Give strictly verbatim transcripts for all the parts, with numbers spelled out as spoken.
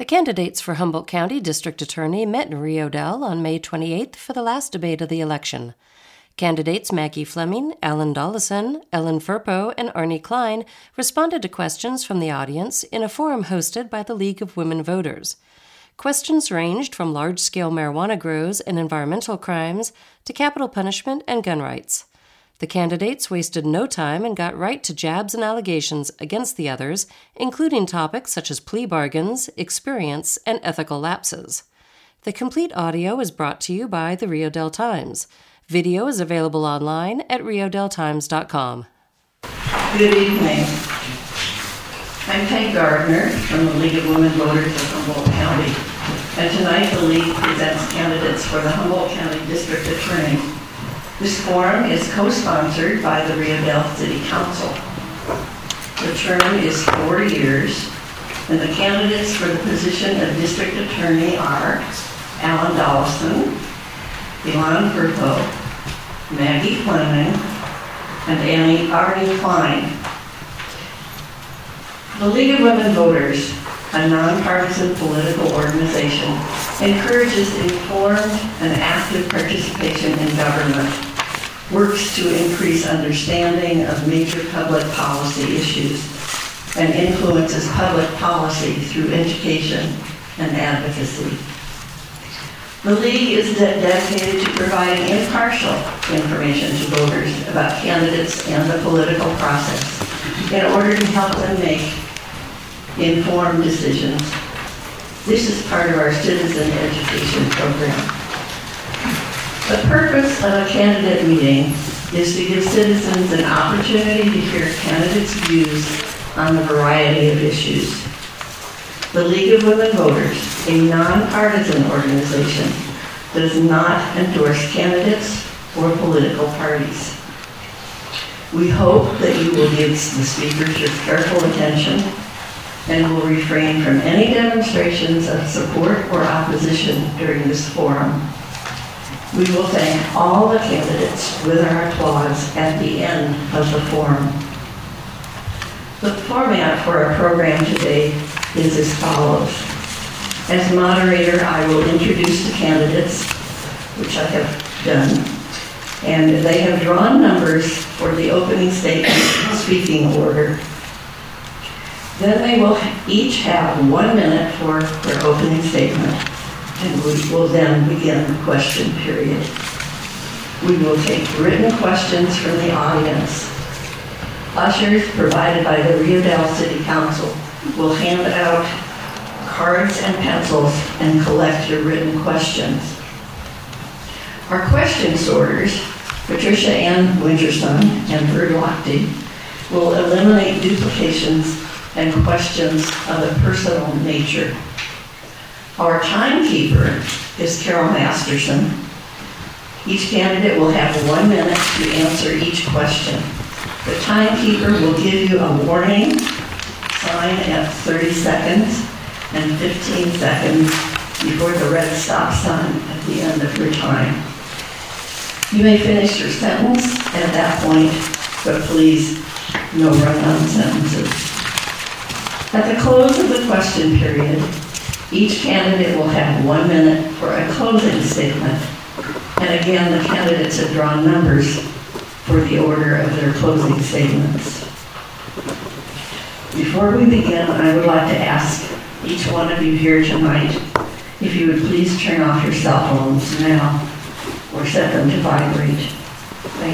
The candidates for Humboldt County District Attorney met in Rio Dell on May twenty-eighth for the last debate of the election. Candidates Maggie Fleming, Alan Dollison, Ellen Firpo, and Arnie Klein responded to questions from the audience in a forum hosted by the League of Women Voters. Questions ranged from large-scale marijuana grows and environmental crimes to capital punishment and gun rights. The candidates wasted no time and got right to jabs and allegations against the others, including topics such as plea bargains, experience, and ethical lapses. The complete audio is brought to you by the Rio Dell Times. Video is available online at rio dell times dot com. Good evening. I'm Peg Gardner from the League of Women Voters of Humboldt County, and tonight the League presents candidates for the Humboldt County District Attorney. This forum is co-sponsored by the Rio Dell City Council. The term is four years, and the candidates for the position of District Attorney are Alan Dollison, Ellen Firpo, Maggie Fleming, and Annie Arnie Klein. The League of Women Voters, a nonpartisan political organization, encourages informed and active participation in government, works to increase understanding of major public policy issues, and influences public policy through education and advocacy. The League is de- dedicated to providing impartial information to voters about candidates and the political process in order to help them make informed decisions. This is part of our citizen education program. The purpose of a candidate meeting is to give citizens an opportunity to hear candidates' views on a variety of issues. The League of Women Voters, a nonpartisan organization, does not endorse candidates or political parties. We hope that you will give the speakers your careful attention and will refrain from any demonstrations of support or opposition during this forum. We will thank all the candidates with our applause at the end of the forum. The format for our program today is as follows. As moderator, I will introduce the candidates, which I have done, and they have drawn numbers for the opening statement speaking order. Then they will each have one minute for their opening statement, and we will then begin the question period. We will take written questions from the audience. Ushers provided by the Rio Dell City Council will hand out cards and pencils and collect your written questions. Our question sorters, Patricia Ann Winterson and Bert Lochte, will eliminate duplications and questions of a personal nature. Our timekeeper is Carol Masterson. Each candidate will have one minute to answer each question. The timekeeper will give you a warning sign at thirty seconds and fifteen seconds before the red stop sign at the end of your time. You may finish your sentence at that point, but please, no run-on sentences. At the close of the question period, each candidate will have one minute for a closing statement. And again, the candidates have drawn numbers for the order of their closing statements. Before we begin, I would like to ask each one of you here tonight if you would please turn off your cell phones now or set them to vibrate. Thank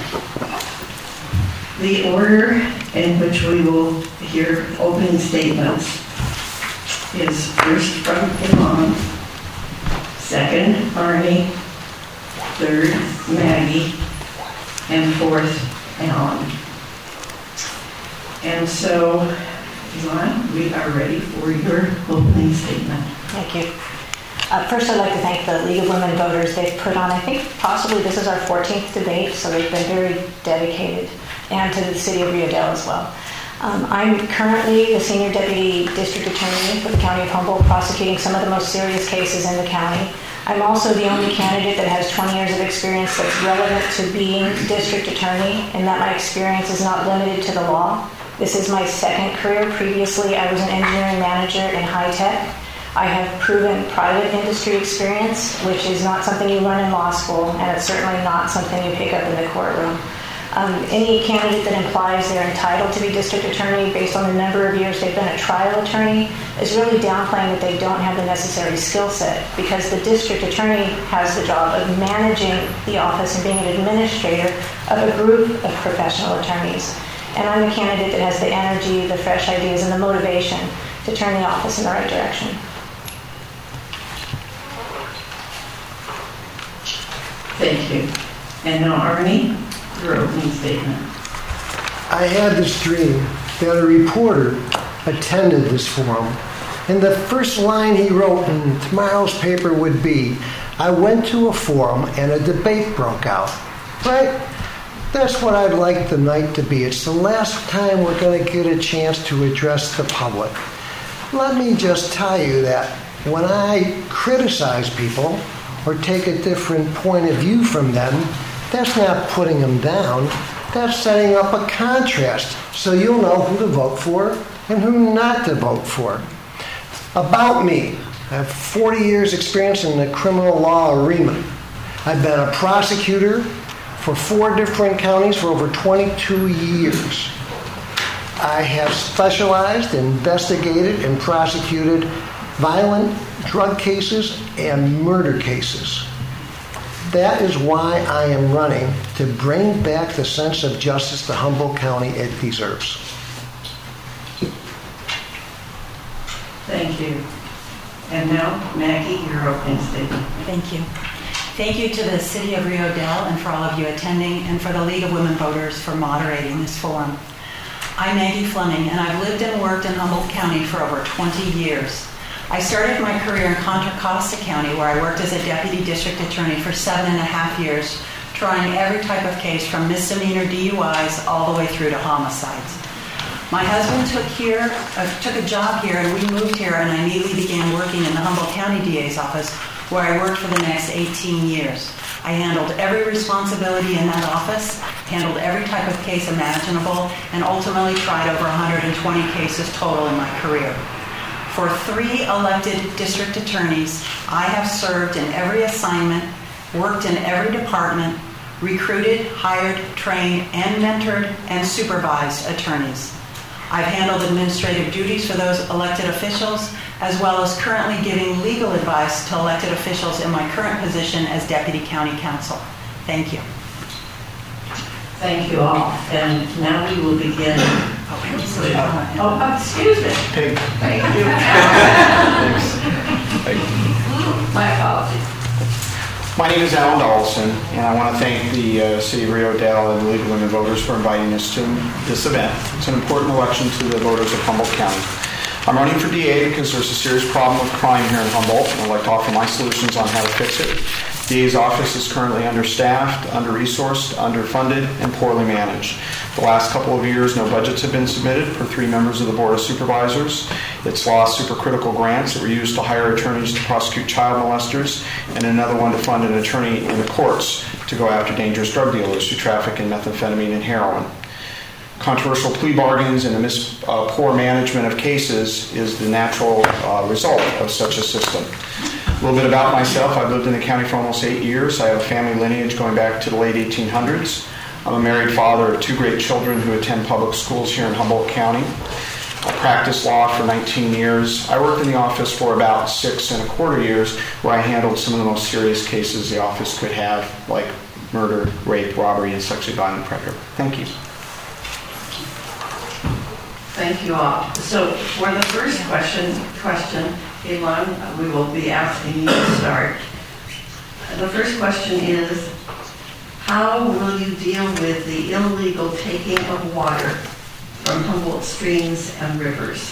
you. The order in which we will hear opening statements is first from Iman, second Arnie, third Maggie, and fourth Alan. And so, Iman, we are ready for your opening statement. Thank you. Uh, first, I'd like to thank the League of Women Voters. They've put on, I think, possibly this is our fourteenth debate, so they've been very dedicated, and to the City of Rio Dell as well. Um, I'm currently the Senior Deputy District Attorney for the County of Humboldt, prosecuting some of the most serious cases in the county. I'm also the only candidate that has twenty years of experience that's relevant to being District Attorney, and that my experience is not limited to the law. This is my second career. Previously, I was an engineering manager in high tech, I have proven private industry experience, which is not something you learn in law school, and it's certainly not something you pick up in the courtroom. Um, any candidate that implies they're entitled to be district attorney based on the number of years they've been a trial attorney is really downplaying that they don't have the necessary skill set, because the district attorney has the job of managing the office and being an administrator of a group of professional attorneys. And I'm a candidate that has the energy, the fresh ideas, and the motivation to turn the office in the right direction. Thank you. And now, Arnie, your opening statement. I had this dream that a reporter attended this forum, and the first line he wrote in tomorrow's paper would be, "I went to a forum and a debate broke out." Right? That's what I'd like the night to be. It's the last time we're going to get a chance to address the public. Let me just tell you that when I criticize people or take a different point of view from them, that's not putting them down. That's setting up a contrast so you'll know who to vote for and who not to vote for. About me, I have forty years experience in the criminal law arena. I've been a prosecutor for four different counties for over twenty-two years. I have specialized, investigated, and prosecuted violent drug cases and murder cases. That is why I am running, to bring back the sense of justice to Humboldt County it deserves. Thank you. And now, Maggie, your opening statement. Thank you. Thank you to the City of Rio Dell and for all of you attending, and for the League of Women Voters for moderating this forum. I'm Maggie Fleming, and I've lived and worked in Humboldt County for over twenty years. I started my career in Contra Costa County, where I worked as a deputy district attorney for seven and a half years, trying every type of case from misdemeanor D U Is all the way through to homicides. My husband took here, uh, took a job here, and we moved here, and I immediately began working in the Humboldt County D A's office, where I worked for the next eighteen years. I handled every responsibility in that office, handled every type of case imaginable, and ultimately tried over one hundred twenty cases total in my career. For three elected district attorneys, I have served in every assignment, worked in every department, recruited, hired, trained, and mentored and supervised attorneys. I've handled administrative duties for those elected officials, as well as currently giving legal advice to elected officials in my current position as Deputy County Counsel. Thank you. Thank you all. And now we will begin. Oh, oh excuse me. Pig. Thank you. Thanks. My apologies. My name is Alan Dollison, and I want to thank the uh, City of Rio Dell and the League of Women Voters for inviting us to this event. It's an important election to the voters of Humboldt County. I'm running for D A because there's a serious problem with crime here in Humboldt, and I'd like to offer my solutions on how to fix it. D A's office is currently understaffed, under-resourced, underfunded, and poorly managed. The last couple of years, no budgets have been submitted for three members of the Board of Supervisors. It's lost supercritical grants that were used to hire attorneys to prosecute child molesters, and another one to fund an attorney in the courts to go after dangerous drug dealers who traffic in methamphetamine and heroin. Controversial plea bargains and the mis- uh, poor management of cases is the natural uh, result of such a system. A little bit about myself. I've lived in the county for almost eight years. I have a family lineage going back to the late eighteen hundreds. I'm a married father of two great children who attend public schools here in Humboldt County. I practiced law for nineteen years. I worked in the office for about six and a quarter years, where I handled some of the most serious cases the office could have, like murder, rape, robbery, and sexually violent predator. Thank you. Thank you all. So for the first question, question, Elon, we will be asking you to start. The first question is, how will you deal with the illegal taking of water from Humboldt streams and rivers?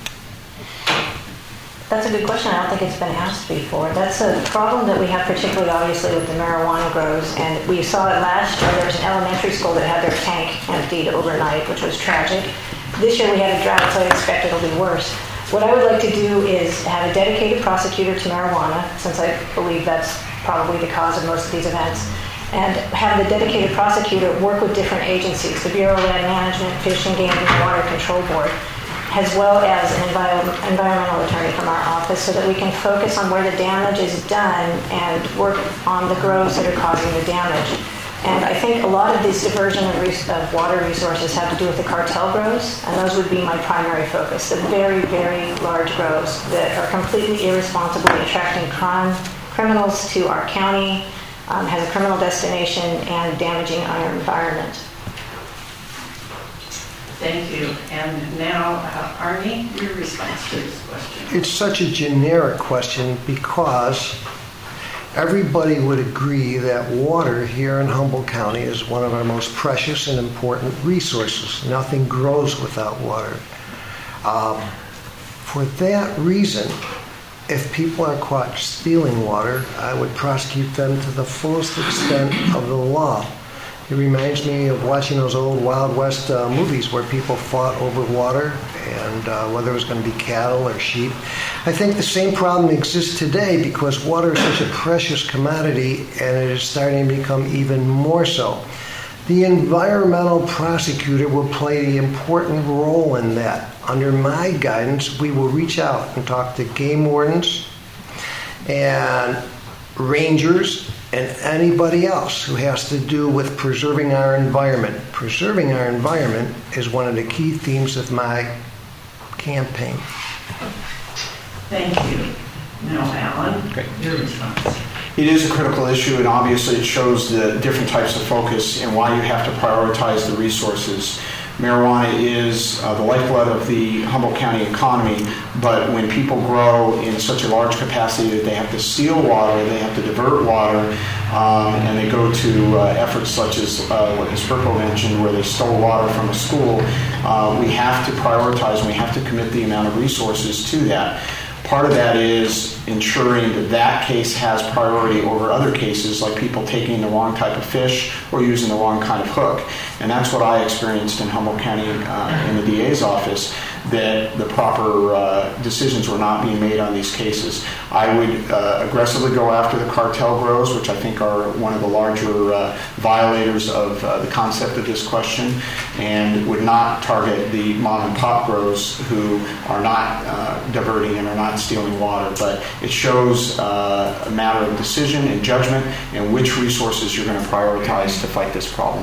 That's a good question. I don't think it's been asked before. That's a problem that we have particularly obviously with the marijuana grows, and we saw it last year. There was an elementary school that had their tank emptied overnight, which was tragic. This year we had a drought, so I expect it'll be worse. What I would like to do is have a dedicated prosecutor to marijuana, since I believe that's probably the cause of most of these events, and have the dedicated prosecutor work with different agencies, the Bureau of Land Management, Fish and Game, and Water Control Board, as well as an envi- environmental attorney from our office, so that we can focus on where the damage is done and work on the groves that are causing the damage. And I think a lot of these diversion of, res- of water resources have to do with the cartel groves, and those would be my primary focus, the very, very large groves that are completely irresponsibly attracting crime, criminals to our county, um, has a criminal destination, and damaging our environment. Thank you. And now, uh, Arnie, your response to this question. It's such a generic question because everybody would agree that water here in Humboldt County is one of our most precious and important resources. Nothing grows without water. Um, for that reason, if people are caught stealing water, I would prosecute them to the fullest extent of the law. It reminds me of watching those old Wild West uh, movies where people fought over water and uh, whether it was going to be cattle or sheep. I think the same problem exists today because water is such a precious commodity and it is starting to become even more so. The environmental prosecutor will play the important role in that. Under my guidance, we will reach out and talk to game wardens and rangers and anybody else who has to do with preserving our environment. Preserving our environment is one of the key themes of my campaign. Thank you. Now, Alan, Great. your response. It is a critical issue, and obviously it shows the different types of focus and why you have to prioritize the resources. Marijuana is uh, the lifeblood of the Humboldt County economy, but when people grow in such a large capacity that they have to steal water, they have to divert water, um, and they go to uh, efforts such as uh, what Miz Firpo mentioned, where they stole water from a school, uh, we have to prioritize and we have to commit the amount of resources to that. Part of that is ensuring that that case has priority over other cases, like people taking the wrong type of fish or using the wrong kind of hook. And that's what I experienced in Humboldt County uh, in the D A's office, that the proper uh, decisions were not being made on these cases. I would uh, aggressively go after the cartel grows, which I think are one of the larger uh, violators of uh, the concept of this question, and would not target the mom and pop grows who are not uh, diverting and are not stealing water. But it shows uh, a matter of decision and judgment and which resources you're going to prioritize to fight this problem.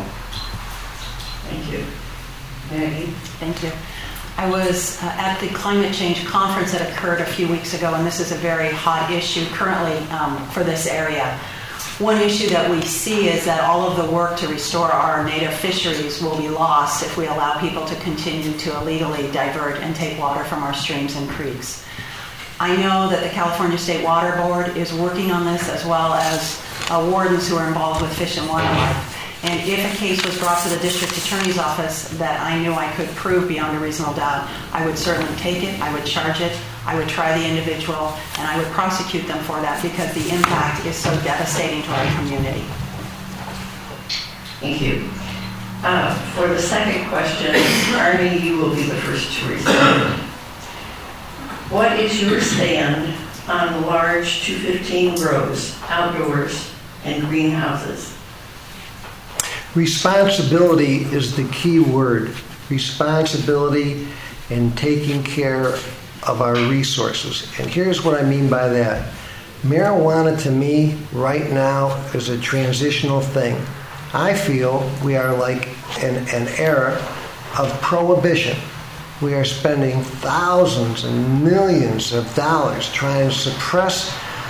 Thank you. Maggie? Thank you. I was uh, at the climate change conference that occurred a few weeks ago, and this is a very hot issue currently um, for this area. One issue that we see is that all of the work to restore our native fisheries will be lost if we allow people to continue to illegally divert and take water from our streams and creeks. I know that the California State Water Board is working on this, as well as uh, wardens who are involved with Fish and Wildlife. And if a case was brought to the district attorney's office that I knew I could prove beyond a reasonable doubt, I would certainly take it, I would charge it, I would try the individual, and I would prosecute them for that because the impact is so devastating to our community. Thank you. Uh, for the second question, Arnie, you will be the first to respond. What is your stand on the large two fifteen grows, outdoors, and greenhouses? Responsibility is the key word. Responsibility in taking care of our resources. And here's what I mean by that. Marijuana to me right now is a transitional thing. I feel we are like in an era of prohibition. We are spending thousands and millions of dollars trying to suppress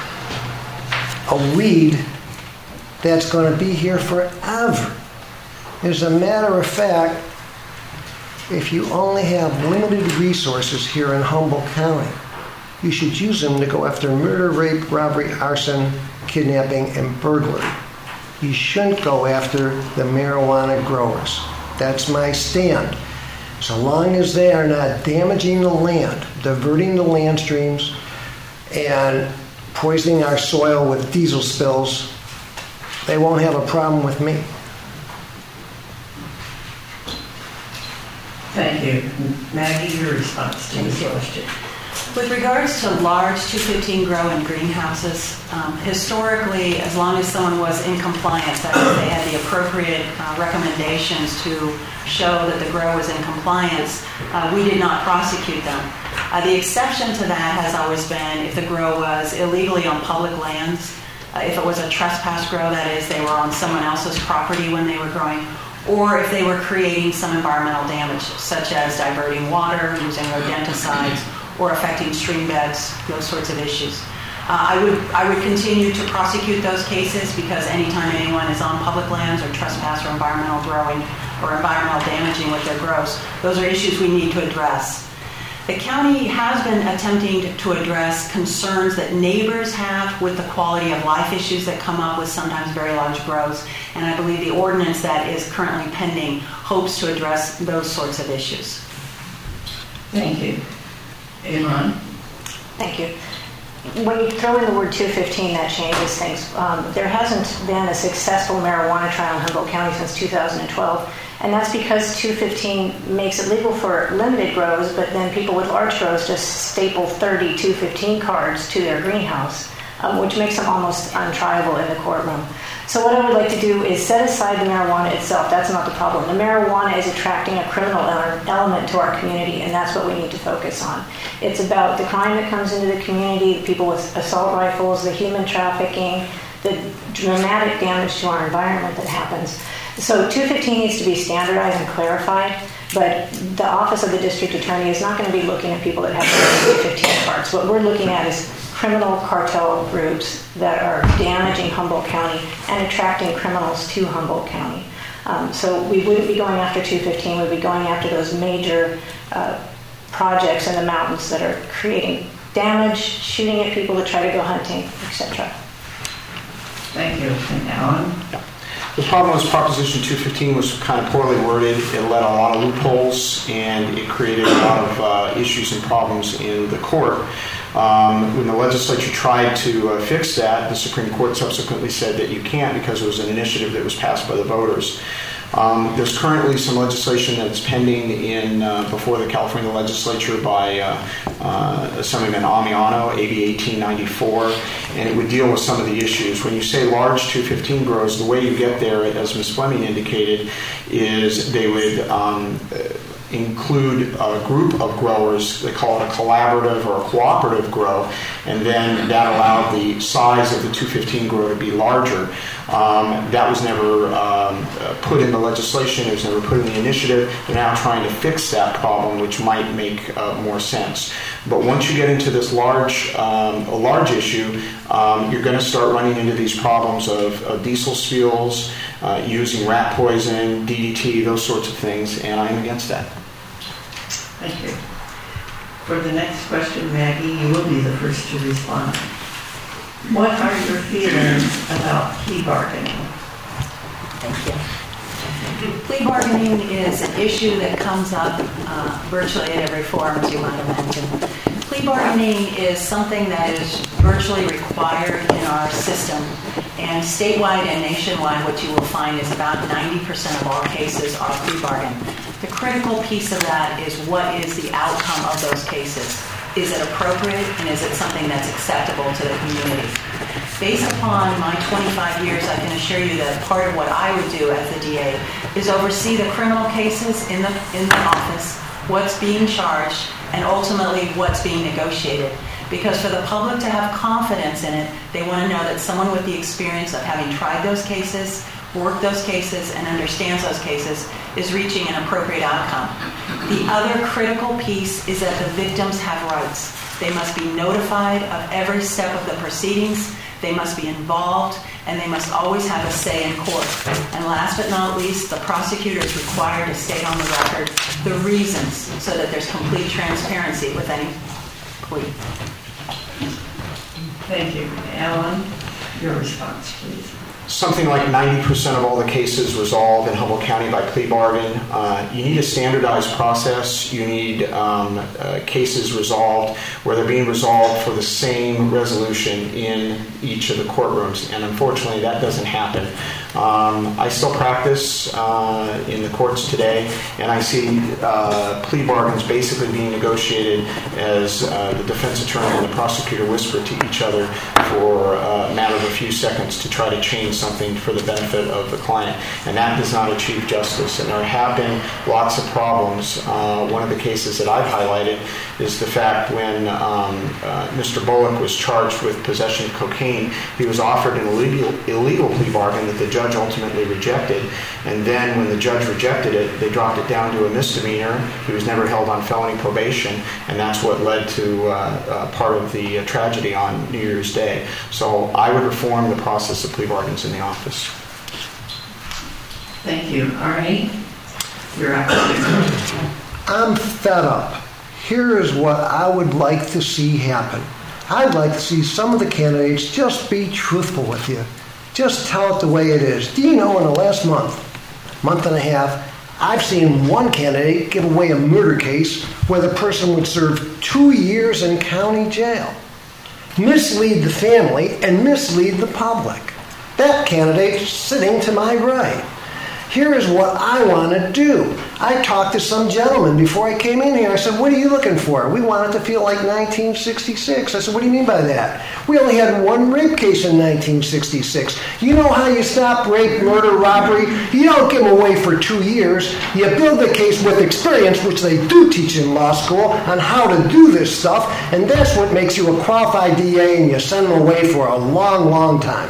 a weed that's going to be here forever. As a matter of fact, if you only have limited resources here in Humboldt County, you should use them to go after murder, rape, robbery, arson, kidnapping, and burglary. You shouldn't go after the marijuana growers. That's my stand. So long as they are not damaging the land, diverting the land streams, and poisoning our soil with diesel spills, they won't have a problem with me. Thank you. Maggie, your response to this question. With regards to large two fifteen grow and greenhouses, um, historically, as long as someone was in compliance, that is, they had the appropriate uh, recommendations to show that the grow was in compliance, uh, we did not prosecute them. Uh, the exception to that has always been if the grow was illegally on public lands, uh, if it was a trespass grow, that is, they were on someone else's property when they were growing, or if they were creating some environmental damage, such as diverting water, using rodenticides, or affecting stream beds, those sorts of issues. Uh, I would I would continue to prosecute those cases because anytime anyone is on public lands or trespass or environmental growing or environmental damaging with their grows, those are issues we need to address. The county has been attempting to address concerns that neighbors have with the quality of life issues that come up with sometimes very large grows, and I believe the ordinance that is currently pending hopes to address those sorts of issues. Thank you. Iman? Thank you. When you throw in the word two fifteen, that changes things. Um, there hasn't been a successful marijuana trial in Humboldt County since two thousand twelve, and that's because two fifteen makes it legal for limited grows, but then people with large grows just staple thirty two fifteen cards to their greenhouse, um, which makes them almost untriable in the courtroom. So what I would like to do is set aside the marijuana itself. That's not the problem. The marijuana is attracting a criminal element to our community, and that's what we need to focus on. It's about the crime that comes into the community, the people with assault rifles, the human trafficking, the dramatic damage to our environment that happens. So two fifteen needs to be standardized and clarified, but the Office of the District Attorney is not going to be looking at people that have two fifteen cards. What we're looking at is criminal cartel groups that are damaging Humboldt County and attracting criminals to Humboldt County. Um, so we wouldn't be going after two fifteen, we'd be going after those major uh, projects in the mountains that are creating damage, shooting at people that try to go hunting, et cetera. Thank you. And Alan? The problem was Proposition two fifteen was kind of poorly worded. It led a lot of loopholes, and it created a lot of uh, issues and problems in the court. Um, when the legislature tried to uh, fix that, the Supreme Court subsequently said that you can't because it was an initiative that was passed by the voters. Um, there's currently some legislation that's pending in uh, before the California legislature by uh, uh, Assemblyman Amiano, A B eighteen ninety-four, and it would deal with some of the issues. When you say large two fifteen grows, the way you get there, as Miz Fleming indicated, is they would um, include a group of growers. They call it a collaborative or a cooperative grow, and then that allowed the size of the two fifteen grow to be larger. Um, that was never um, put in the legislation. It was never put in the initiative. They're now trying to fix that problem, which might make uh, more sense. But once you get into this large, um, a large issue, um, you're going to start running into these problems of, of diesel spills, uh, using rat poison, D D T, those sorts of things, and I'm against that. Thank you. For the next question, Maggie, you will be the first to respond. What are your feelings about plea bargaining? Thank you. Plea bargaining is an issue that comes up uh, virtually at every forum, as you might imagine. Plea bargaining is something that is virtually required in our system, and statewide and nationwide what you will find is about ninety percent of all cases are plea bargain. The critical piece of that is what is the outcome of those cases. Is it appropriate, and is it something that's acceptable to the community? Based upon my twenty-five years, I can assure you that part of what I would do as the D A is oversee the criminal cases in the in the office, what's being charged, and ultimately what's being negotiated. Because for the public to have confidence in it, they want to know that someone with the experience of having tried those cases, worked those cases, and understands those cases is reaching an appropriate outcome. The other critical piece is that the victims have rights. They must be notified of every step of the proceedings, they must be involved, and they must always have a say in court. And last but not least, the prosecutor is required to state on the record the reasons so that there's complete transparency with any plea. Thank you. Alan, your response, please. Something like ninety percent of all the cases resolved in Humboldt County by plea bargain. Uh, you need a standardized process. You need um, uh, cases resolved where they're being resolved for the same resolution in each of the courtrooms, and unfortunately that doesn't happen. Um, I still practice uh, in the courts today, and I see uh, plea bargains basically being negotiated as uh, the defense attorney and the prosecutor whispered to each other for uh, a matter of a few seconds to try to change something for the benefit of the client. And that does not achieve justice. And there have been lots of problems. Uh, one of the cases that I've highlighted is the fact when um, uh, Mister Bullock was charged with possession of cocaine, he was offered an illegal, illegal plea bargain that the judge ultimately rejected. And then when the judge rejected it, they dropped it down to a misdemeanor. He was never held on felony probation, and that's what led to uh, uh, part of the uh, tragedy on New Year's Day. So I would reform the process of plea bargains in the office. Thank you. Arnie, you're up. I'm fed up. Here is what I would like to see happen. I'd like to see some of the candidates just be truthful with you. Just tell it the way it is. Do you know in the last month, month and a half, I've seen one candidate give away a murder case where the person would serve two years in county jail. Mislead the family and mislead the public. That candidate sitting to my right. Here is what I want to do. I talked to some gentleman before I came in here. I said, what are you looking for? We want it to feel like nineteen sixty-six. I said, what do you mean by that? We only had one rape case in nineteen sixty-six. You know how you stop rape, murder, robbery? You don't give them away for two years. You build the case with experience, which they do teach in law school, on how to do this stuff, and that's what makes you a qualified D A, and you send them away for a long, long time.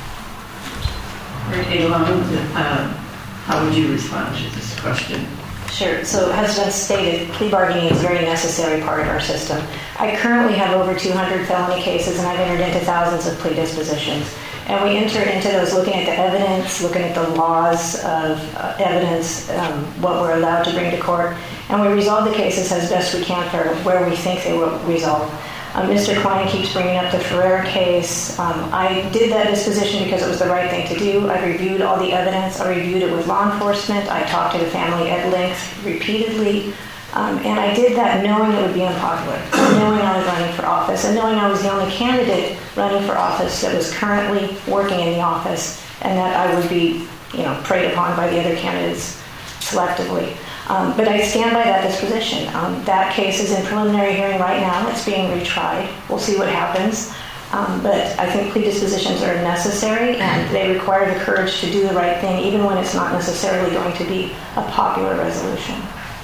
Elon, uh, how would you respond to this question? Sure. So as been stated, plea bargaining is a very necessary part of our system. I currently have over two hundred felony cases, and I've entered into thousands of plea dispositions. And we enter into those looking at the evidence, looking at the laws of uh, evidence, um, what we're allowed to bring to court, and we resolve the cases as best we can for where we think they will resolve. Um, Mister Klein keeps bringing up the Ferrer case. Um, I did that disposition because it was the right thing to do. I reviewed all the evidence. I reviewed it with law enforcement. I talked to the family at length repeatedly. Um, and I did that knowing it would be unpopular, knowing I was running for office, and knowing I was the only candidate running for office that was currently working in the office, and that I would be, you know, preyed upon by the other candidates selectively. Um, but I stand by that disposition. Um, that case is in preliminary hearing right now. It's being retried. We'll see what happens. Um, but I think plea dispositions are necessary, and they require the courage to do the right thing, even when it's not necessarily going to be a popular resolution.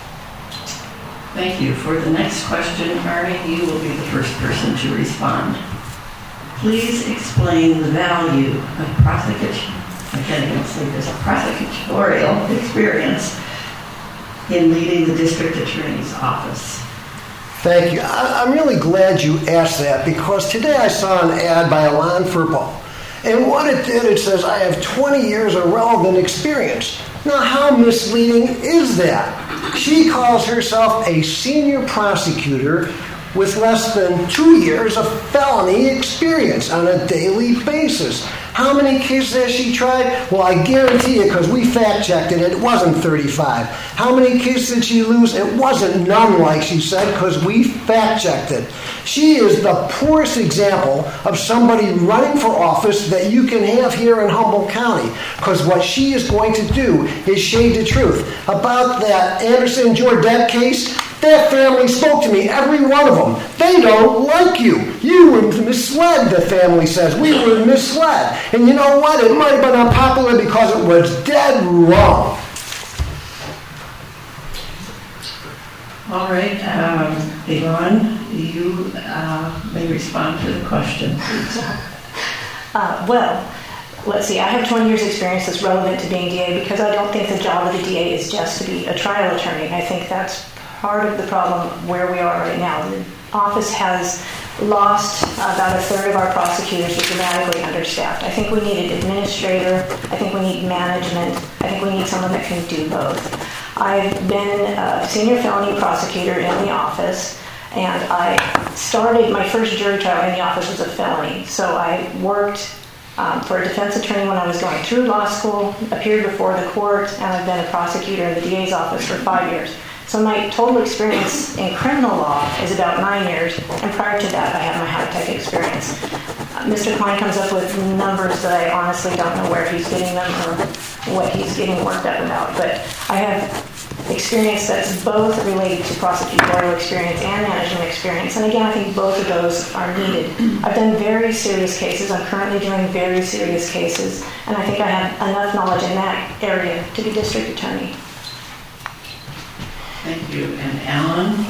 Thank you. For the next question, Arnie, you will be the first person to respond. Please explain the value of prosecution. I can't even say this, a prosecutorial experience in leading the district attorney's office. Thank you. I, I'm really glad you asked that, because today I saw an ad by Alon Furpo. And what it did, it says, I have twenty years of relevant experience. Now, how misleading is that? She calls herself a senior prosecutor with less than two years of felony experience on a daily basis. How many cases has she tried? Well, I guarantee you, because we fact-checked it, it wasn't thirty-five. How many cases did she lose? It wasn't none, like she said, because we fact-checked it. She is the poorest example of somebody running for office that you can have here in Humboldt County, because what she is going to do is shade the truth. About that Anderson Jordet case, that family spoke to me, every one of them. They don't like you. You were misled, the family says. We were misled. And you know what? It might have been unpopular because it was dead wrong. All right, um, Yvonne, you uh, may respond to the question, please. Uh, well, let's see, I have twenty years experience that's relevant to being D A, because I don't think the job of the D A is just to be a trial attorney. I think that's part of the problem where we are right now. The office has lost about a third of our prosecutors. We're dramatically understaffed. I think we need an administrator. I think we need management. I think we need someone that can do both. I've been a senior felony prosecutor in the office, and I started, my first jury trial in the office was a felony. So I worked um, for a defense attorney when I was going through law school, appeared before the court, and I've been a prosecutor in the D A's office for five years. So my total experience in criminal law is about nine years, and prior to that, I have my high-tech experience. Uh, Mister Klein comes up with numbers that I honestly don't know where he's getting them or what he's getting worked up about, but I have experience that's both related to prosecutorial experience and management experience. And again, I think both of those are needed. I've done very serious cases. I'm currently doing very serious cases. And I think I have enough knowledge in that area to be district attorney. Thank you. And Alan?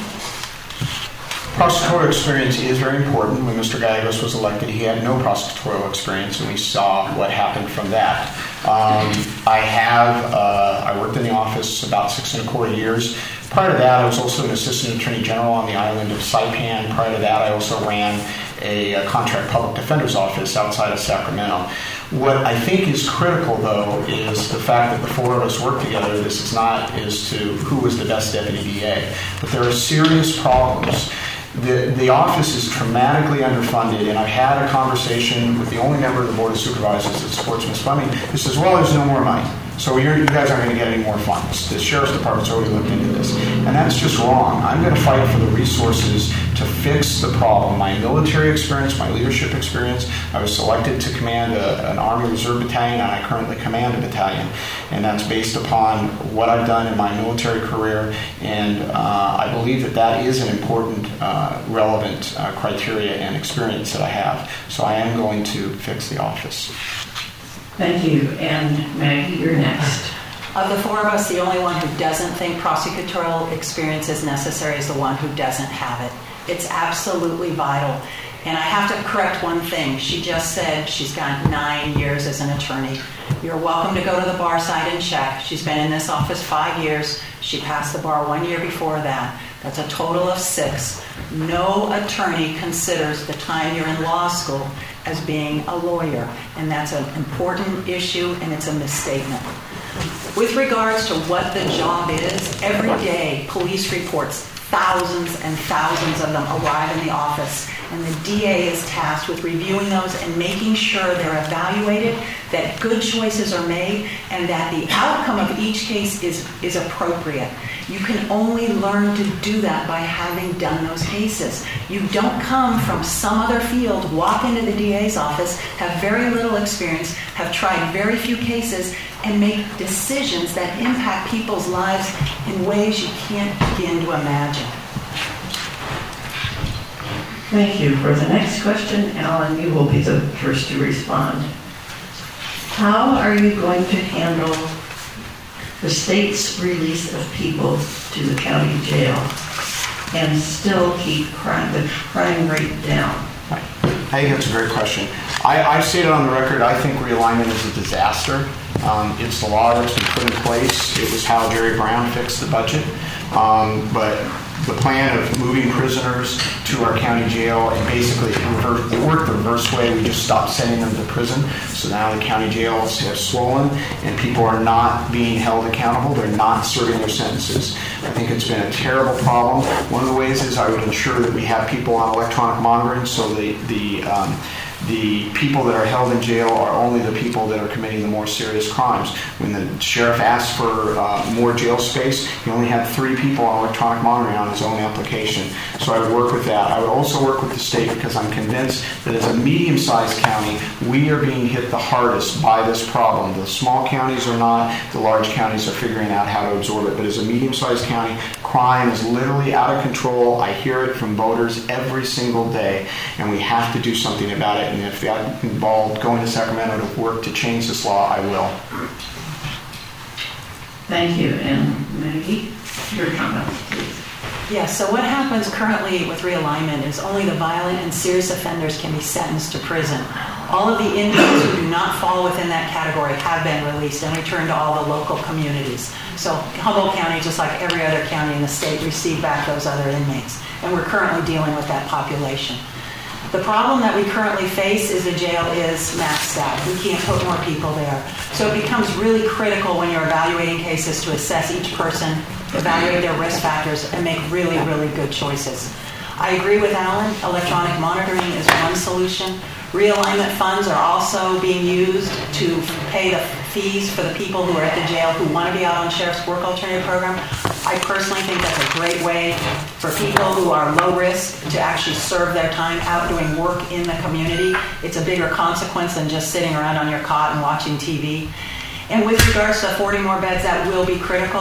Prosecutorial experience is very important. When Mister Gallegos was elected, he had no prosecutorial experience, and we saw what happened from that. Um, I have, uh, I worked in the office about six and a quarter years. Prior to that, I was also an assistant attorney general on the island of Saipan. Prior to that, I also ran a, a contract public defender's office outside of Sacramento. What I think is critical, though, is the fact that the four of us work together. This is not as to who was the best deputy D A, but there are serious problems. The, the office is dramatically underfunded, and I've had a conversation with the only member of the Board of Supervisors that supports Miz Fleming who says, well, there's no more money. So you're, you guys aren't going to get any more funds. The Sheriff's Department's already looked into this. And that's just wrong. I'm going to fight for the resources to fix the problem. My military experience, my leadership experience, I was selected to command a, an Army Reserve Battalion, and I currently command a battalion. And that's based upon what I've done in my military career. And uh, I believe that that is an important, uh, relevant uh, criteria and experience that I have. So I am going to fix the office. Thank you. And Maggie, you're next. Of the four of us, the only one who doesn't think prosecutorial experience is necessary is the one who doesn't have it. It's absolutely vital. And I have to correct one thing. She just said she's got nine years as an attorney. You're welcome to go to the bar side and check. She's been in this office five years. She passed the bar one year before that. That's a total of six. No attorney considers the time you're in law school as being a lawyer, and that's an important issue, and it's a misstatement. With regards to what the job is, every day police reports, thousands and thousands of them arrive in the office, and the D A is tasked with reviewing those and making sure they're evaluated, that good choices are made, and that the outcome of each case is, is appropriate. You can only learn to do that by having done those cases. You don't come from some other field, walk into the D A's office, have very little experience, have tried very few cases, and make decisions that impact people's lives in ways you can't begin to imagine. Thank you. For the next question, Alan, you will be the first to respond. How are you going to handle the state's release of people to the county jail and still keep crime, the crime rate down? I think that's a great question. I, I've stated on the record, I think realignment is a disaster. Um, it's the law that's been put in place. It was how Jerry Brown fixed the budget. Um, but the plan of moving prisoners to our county jail and basically reverse, it worked the reverse way. We just stopped sending them to prison. So now the county jails have swollen and people are not being held accountable. They're not serving their sentences. I think it's been a terrible problem. One of the ways is I would ensure that we have people on electronic monitoring so the, the um, the people that are held in jail are only the people that are committing the more serious crimes. When the sheriff asked for uh, more jail space, he only had three people on electronic monitoring on his own application. So I would work with that. I would also work with the state because I'm convinced that as a medium-sized county, we are being hit the hardest by this problem. The small counties are not. The large counties are figuring out how to absorb it. But as a medium-sized county, crime is literally out of control. I hear it from voters every single day, and we have to do something about it. And if that involved going to Sacramento to work to change this law, I will. Thank you. And Maggie, your comments, please. Yes, so what happens currently with realignment is only the violent and serious offenders can be sentenced to prison. All of the inmates who do not fall within that category have been released and returned to all the local communities. So Humboldt County, just like every other county in the state, received back those other inmates. And we're currently dealing with that population. The problem that we currently face is the jail is maxed out. We can't put more people there. So it becomes really critical when you're evaluating cases to assess each person, evaluate their risk factors, and make really, really good choices. I agree with Alan. Electronic monitoring is one solution. Realignment funds are also being used to pay the fees for the people who are at the jail who want to be out on Sheriff's Work Alternative Program. I personally think that's a great way for people who are low risk to actually serve their time out doing work in the community. It's a bigger consequence than just sitting around on your cot and watching T V. And with regards to forty more beds, that will be critical.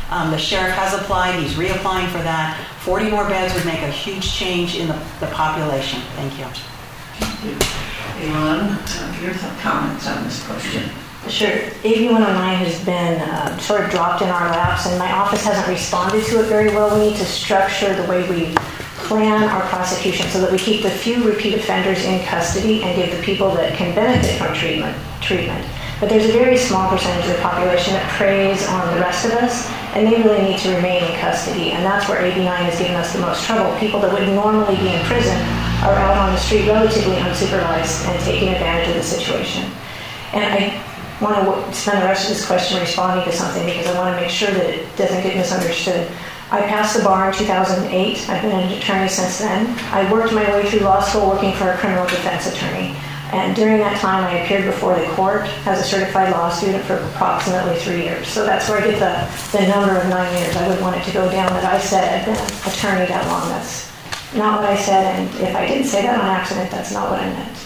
Um, the sheriff has applied. He's reapplying for that. forty more beds would make a huge change in the, the population. Thank you. Thank you. Elon, uh, your th- comments on this question? Sure. A B one oh nine has been uh, sort of dropped in our laps, and my office hasn't responded to it very well. We need to structure the way we plan our prosecution so that we keep the few repeat offenders in custody and give the people that can benefit from treatment treatment. But there's a very small percentage of the population that preys on the rest of us, and they really need to remain in custody. And that's where A B nine has given us the most trouble. People that would normally be in prison are out on the street relatively unsupervised and taking advantage of the situation. And I want to spend the rest of this question responding to something because I want to make sure that it doesn't get misunderstood. I passed the bar in two thousand eight. I've been an attorney since then. I worked my way through law school working for a criminal defense attorney. And during that time, I appeared before the court as a certified law student for approximately three years. So that's where I get the, the number of nine years. I wouldn't want it to go down that I said I've been an attorney that long. That's not what I said. And if I didn't say that on accident, that's not what I meant.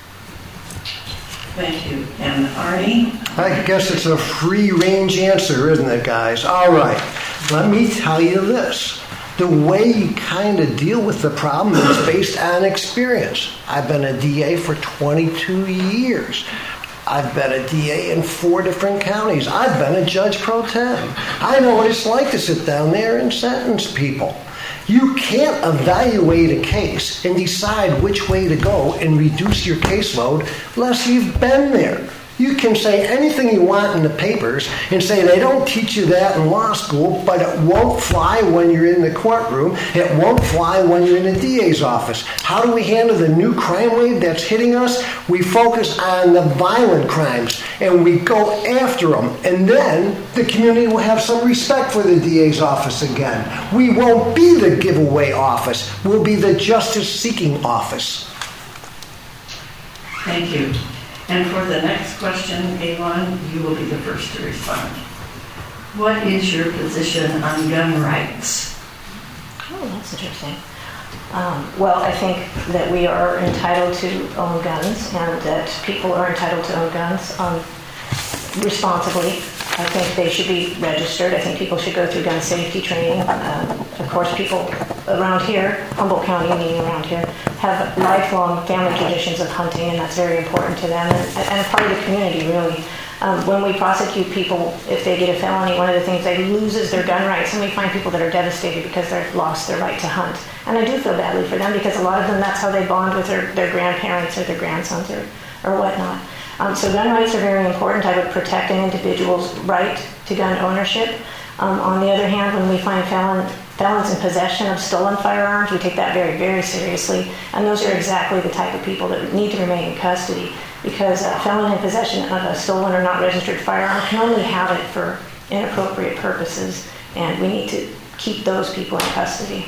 Thank you. And Arnie? I guess it's a free-range answer, isn't it, guys? All right. Let me tell you this. The way you kind of deal with the problem is based on experience. I've been a D A for twenty-two years. I've been a D A in four different counties. I've been a judge pro tem. I know what it's like to sit down there and sentence people. You can't evaluate a case and decide which way to go and reduce your caseload unless you've been there. You can say anything you want in the papers and say they don't teach you that in law school, but it won't fly when you're in the courtroom. It won't fly when you're in the D A's office. How do we handle the new crime wave that's hitting us? We focus on the violent crimes and we go after them. And then the community will have some respect for the D A's office again. We won't be the giveaway office. We'll be the justice-seeking office. Thank you. And for the next question, Elon, you will be the first to respond. What is your position on gun rights? Oh, that's interesting. Um, well, I think that we are entitled to own guns and that people are entitled to own guns um, responsibly. I think they should be registered. I think people should go through gun safety training. Uh, of course, people around here, Humboldt County, meaning around here, have lifelong family traditions of hunting, and that's very important to them and, and a part of the community, really. Um, when we prosecute people, if they get a felony, one of the things they lose is their gun rights, and we find people that are devastated because they've lost their right to hunt. And I do feel badly for them because a lot of them, that's how they bond with their, their grandparents or their grandsons or, or whatnot. Um, so gun rights are very important. I would protect an individual's right to gun ownership. Um, on the other hand, when we find felon, felons in possession of stolen firearms, we take that very, very seriously. And those are exactly the type of people that need to remain in custody because a felon in possession of a stolen or not registered firearm can only have it for inappropriate purposes, and we need to keep those people in custody.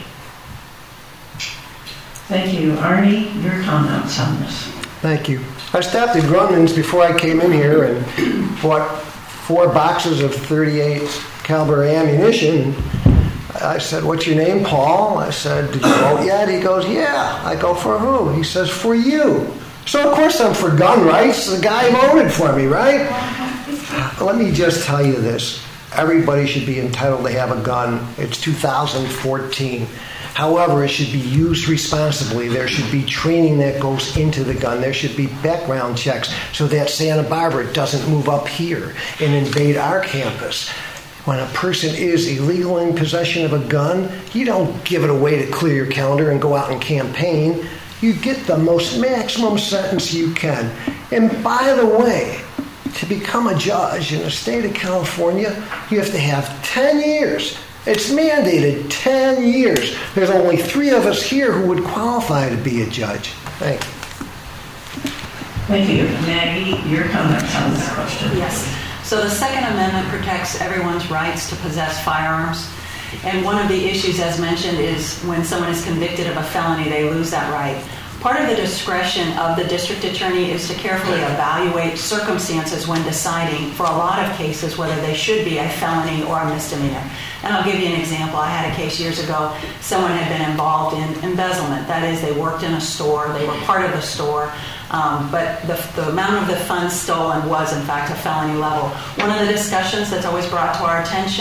Thank you. Arnie, your comments on this. Thank you. I stopped at Grumman's before I came in here and bought four boxes of thirty-eight caliber ammunition. I said, "What's your name, Paul?" I said, "Did you vote yet?" He goes, "Yeah." I go, "For who?" He says, "For you." So of course I'm for gun rights. The guy voted for me, right? Let me just tell you this. Everybody should be entitled to have a gun. It's two thousand fourteen. However, it should be used responsibly. There should be training that goes into the gun. There should be background checks so that Santa Barbara doesn't move up here and invade our campus. When a person is illegal in possession of a gun, you don't give it away to clear your calendar and go out and campaign. You get the most maximum sentence you can. And by the way, to become a judge in the state of California, you have to have ten years. It's mandated ten years. There's only three of us here who would qualify to be a judge. Thank you. Thank you. Maggie, your comments on this question. Yes. So the Second Amendment protects everyone's rights to possess firearms. And one of the issues, as mentioned, is when someone is convicted of a felony, they lose that right. Part of the discretion of the district attorney is to carefully evaluate circumstances when deciding, for a lot of cases, whether they should be a felony or a misdemeanor. And I'll give you an example. I had a case years ago. Someone had been involved in embezzlement. That is, they worked in a store. They were part of the store. Um, but the, the amount of the funds stolen was, in fact, a felony level. One of the discussions that's always brought to our attention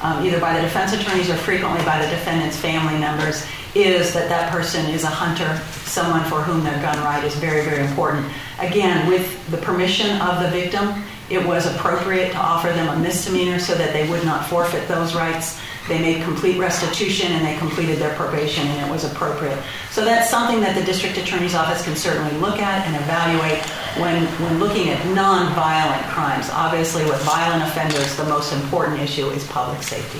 um, either by the defense attorneys or frequently by the defendant's family members, is that that person is a hunter, someone for whom their gun right is very, very important. Again, with the permission of the victim, it was appropriate to offer them a misdemeanor so that they would not forfeit those rights. They made complete restitution and they completed their probation, and it was appropriate. So that's something that the district attorney's office can certainly look at and evaluate when, when looking at non-violent crimes. Obviously, with violent offenders, the most important issue is public safety.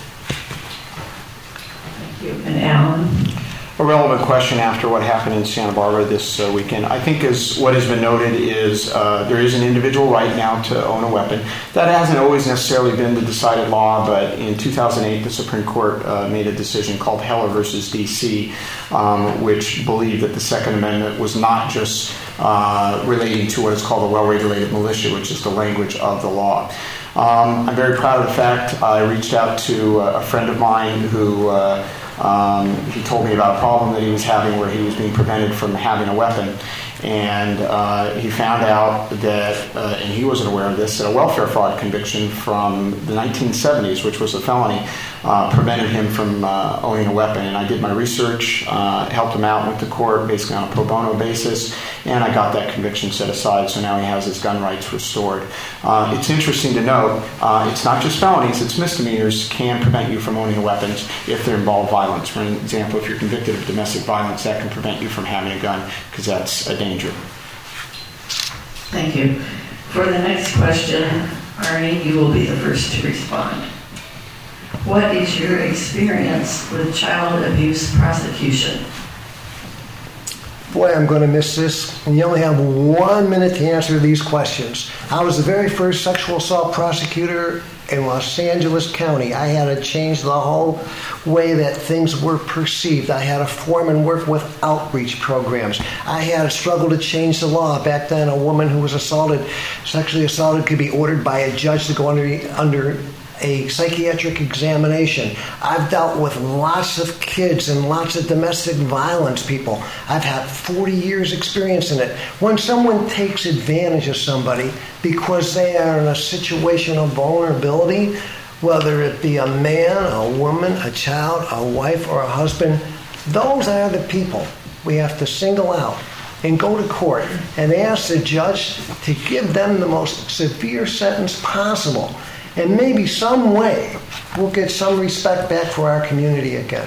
Thank you. And Alan? A relevant question after what happened in Santa Barbara this uh, weekend. I think is what has been noted is uh, there is an individual right now to own a weapon. That hasn't always necessarily been the decided law, but in two thousand eight, the Supreme Court uh, made a decision called Heller versus D C, um, which believed that the Second Amendment was not just uh, relating to what is called a well-regulated militia, which is the language of the law. Um, I'm very proud of the fact I reached out to a friend of mine who uh, Um, he told me about a problem that he was having where he was being prevented from having a weapon. And uh, he found out that, uh, and he wasn't aware of this, that a welfare fraud conviction from the nineteen seventies, which was a felony, uh, prevented him from uh, owning a weapon. And I did my research, uh, helped him out, went to court basically on a pro bono basis, and I got that conviction set aside, so now he has his gun rights restored. Uh, it's interesting to note, uh, it's not just felonies, it's misdemeanors can prevent you from owning a weapon if they involve violence. For example, if you're convicted of domestic violence, that can prevent you from having a gun because that's a danger. Thank you. For the next question, Arnie, you will be the first to respond. What is your experience with child abuse prosecution? Boy, I'm going to miss this. And you only have one minute to answer these questions. I was the very first sexual assault prosecutor in Los Angeles County. I had to change the whole way that things were perceived. I had to form and work with outreach programs. I had to struggle to change the law. Back then, a woman who was assaulted, sexually assaulted, could be ordered by a judge to go under under a psychiatric examination. I've dealt with lots of kids and lots of domestic violence people. I've had forty years experience in it. When someone takes advantage of somebody because they are in a situation of vulnerability, whether it be a man, a woman, a child, a wife, or a husband, those are the people we have to single out and go to court and ask the judge to give them the most severe sentence possible. And maybe some way we'll get some respect back for our community again.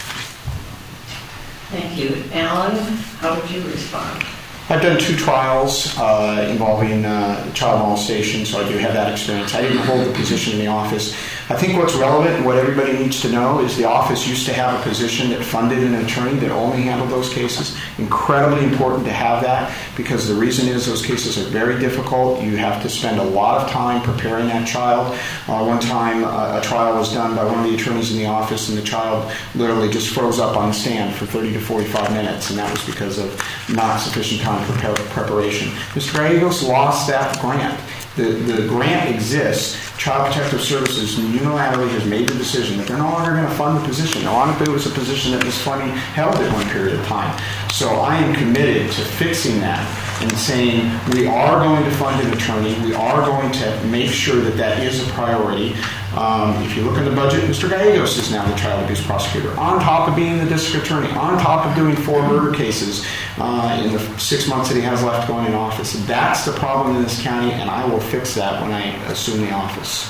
Thank you. Alan, how would you respond? I've done two trials uh, involving uh, child molestation, so I do have that experience. I didn't hold the position in the office. I think what's relevant and what everybody needs to know is the office used to have a position that funded an attorney that only handled those cases. Incredibly important to have that, because the reason is those cases are very difficult. You have to spend a lot of time preparing that child. Uh, one time uh, a trial was done by one of the attorneys in the office, and the child literally just froze up on the stand for thirty to forty-five minutes, and that was because of not sufficient time for preparation. Mister Gallegos lost that grant. The, the grant exists. Child Protective Services unilaterally has made the decision that they're no longer going to fund the position. No longer it was a position that was funding held at one period of time. So I am committed to fixing that and saying we are going to fund an attorney. We are going to make sure that that is a priority. Um, if you look at the budget, Mister Gallegos is now the child abuse prosecutor, on top of being the district attorney, on top of doing four murder cases uh, in the six months that he has left going in office. That's the problem in this county, and I will fix that when I assume the office.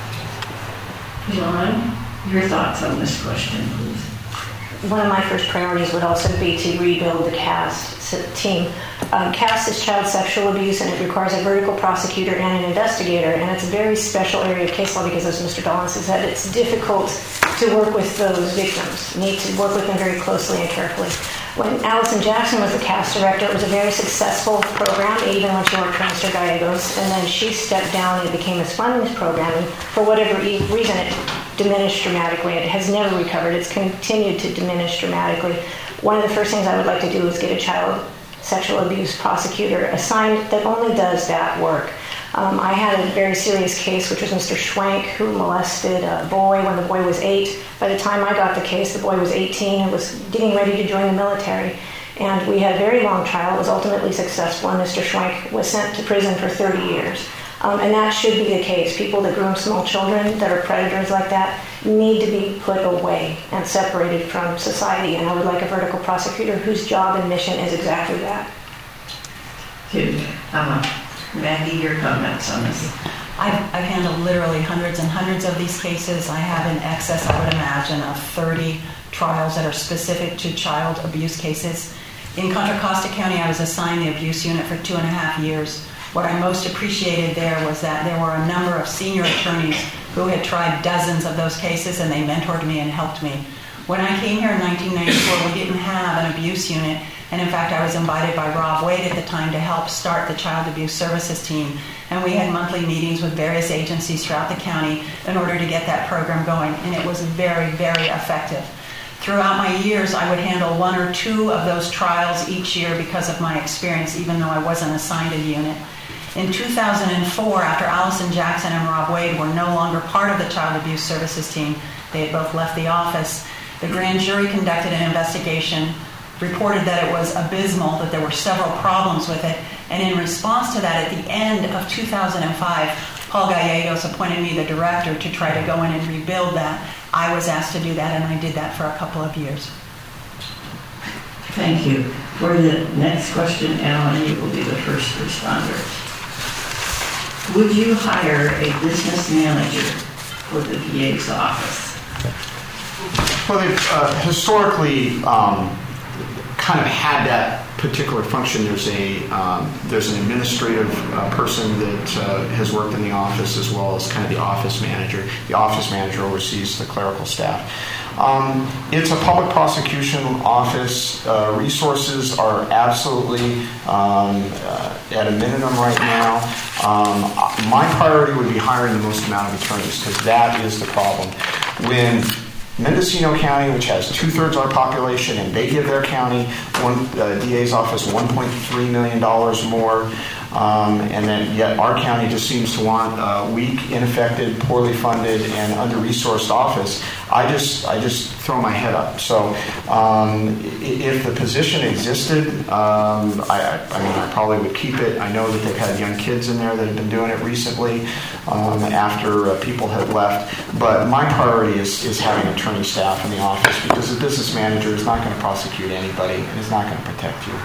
John, your thoughts on this question, please. One of my first priorities would also be to rebuild the C A S team. Um, C A S is child sexual abuse, and it requires a vertical prosecutor and an investigator, and it's a very special area of case law because, as Mister Dollins has said, it's difficult to work with those victims. You need to work with them very closely and carefully. When Allison Jackson was the C A S director, it was a very successful program, even when she worked for Mister Gallegos, and then she stepped down and it became a funding program, and for whatever reason it diminished dramatically. It has never recovered. It's continued to diminish dramatically. One of the first things I would like to do is get a child sexual abuse prosecutor assigned that only does that work. Um, I had a very serious case, which was Mister Schwank, who molested a boy when the boy was eight. By the time I got the case, the boy was eighteen and was getting ready to join the military. And we had a very long trial. It was ultimately successful, and Mister Schwank was sent to prison for thirty years. Um, and that should be the case. People that groom small children that are predators like that need to be put away and separated from society. And I would like a vertical prosecutor whose job and mission is exactly that. Good. Uh, Maggie, your comments on this? I've, I've handled literally hundreds and hundreds of these cases. I have in excess, I would imagine, of thirty trials that are specific to child abuse cases. In Contra Costa County, I was assigned the abuse unit for two and a half years. What I most appreciated there was that there were a number of senior attorneys who had tried dozens of those cases, and they mentored me and helped me. When I came here in nineteen ninety-four, we didn't have an abuse unit, and in fact, I was invited by Rob Wade at the time to help start the Child Abuse Services team. And we had monthly meetings with various agencies throughout the county in order to get that program going, and it was very, very effective. Throughout my years, I would handle one or two of those trials each year because of my experience, even though I wasn't assigned a unit. In two thousand four, after Allison Jackson and Rob Wade were no longer part of the Child Abuse Services team, they had both left the office, the grand jury conducted an investigation, reported that it was abysmal, that there were several problems with it, and in response to that, at the end of two thousand five, Paul Gallegos appointed me the director to try to go in and rebuild that. I was asked to do that, and I did that for a couple of years. Thank you. For the next question, Alan, you will be the first responder. Would you hire a business manager for the D A's office? Well, they've uh, historically um, kind of had that particular function. There's a um, there's an administrative uh, person that uh, has worked in the office, as well as kind of the office manager. The office manager oversees the clerical staff. Um, it's a public prosecution office. Uh, resources are absolutely um, uh, at a minimum right now. Um, my priority would be hiring the most amount of attorneys, because that is the problem. When Mendocino County, which has two-thirds our population, and they give their county, one uh, D A's office, one point three million dollars more, um, and then yet our county just seems to want a weak, ineffective, poorly funded, and under-resourced office. I just, I just throw my head up. So, um, if the position existed, um, I, I mean, I probably would keep it. I know that they've had young kids in there that have been doing it recently um, after uh, people had left. But my priority is, is having attorney staff in the office, because the business manager is not going to prosecute anybody and is not going to protect you.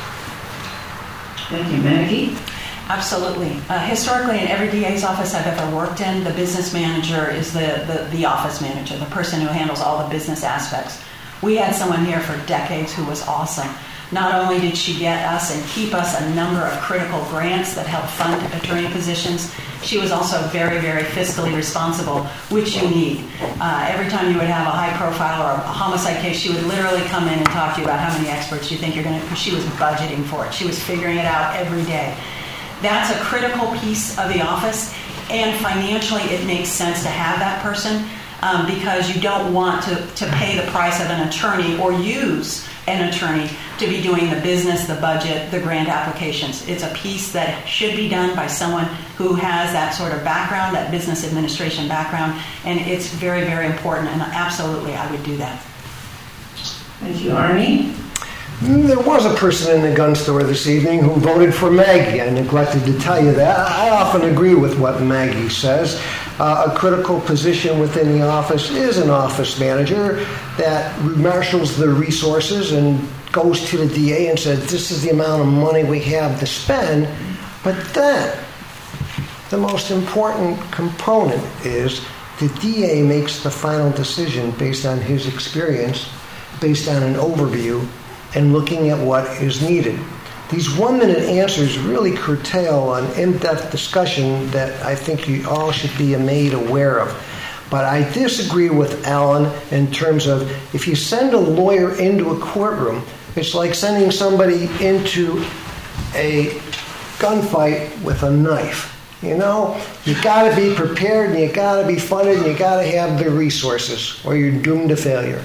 Thank you, Maggie. Absolutely. Uh, historically, in every D A's office I've ever worked in, the business manager is the, the, the office manager, the person who handles all the business aspects. We had someone here for decades who was awesome. Not only did she get us and keep us a number of critical grants that help fund attorney positions, she was also very, very fiscally responsible, which you need. Uh, every time you would have a high profile or a homicide case, she would literally come in and talk to you about how many experts you think you're going to, because she was budgeting for it. She was figuring it out every day. That's a critical piece of the office, and financially it makes sense to have that person um, because you don't want to, to pay the price of an attorney or use an attorney to be doing the business, the budget, the grant applications. It's a piece that should be done by someone who has that sort of background, that business administration background, and it's very, very important, and absolutely I would do that. Thank you, Arnie. There was a person in the gun store this evening who voted for Maggie. I neglected to tell you that. I often agree with what Maggie says. Uh, a critical position within the office is an office manager that marshals the resources and goes to the D A and says, this is the amount of money we have to spend. But then, the most important component is the D A makes the final decision based on his experience, based on an overview, and looking at what is needed. These one-minute answers really curtail an in-depth discussion that I think you all should be made aware of. But I disagree with Alan in terms of if you send a lawyer into a courtroom, it's like sending somebody into a gunfight with a knife. You know, you got to be prepared, and you got to be funded, and you got to have the resources, or you're doomed to failure.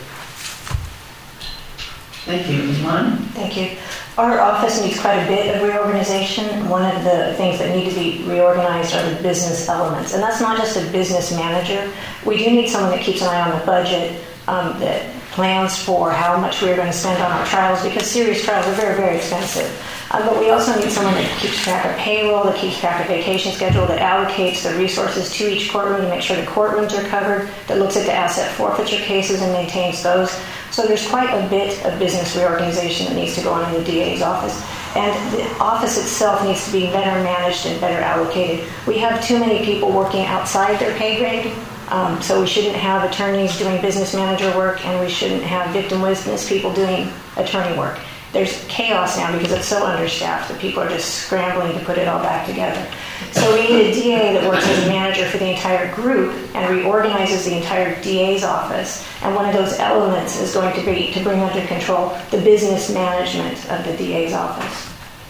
Thank you. Yvonne? Thank you. Our office needs quite a bit of reorganization. One of the things that need to be reorganized are the business elements. And that's not just a business manager. We do need someone that keeps an eye on the budget, um, that plans for how much we were going to spend on our trials, because serious trials are very, very expensive. Uh, but we also need someone that keeps track of payroll, that keeps track of vacation schedule, that allocates the resources to each courtroom to make sure the courtrooms are covered, that looks at the asset forfeiture cases and maintains those. So there's quite a bit of business reorganization that needs to go on in the D A's office. And the office itself needs to be better managed and better allocated. We have too many people working outside their pay grade. Um, so we shouldn't have attorneys doing business manager work, and we shouldn't have victim witness people doing attorney work. There's chaos now because it's so understaffed that people are just scrambling to put it all back together. So we need a D A that works as a manager for the entire group and reorganizes the entire D A's office. And one of those elements is going to be to bring under control the business management of the D A's office.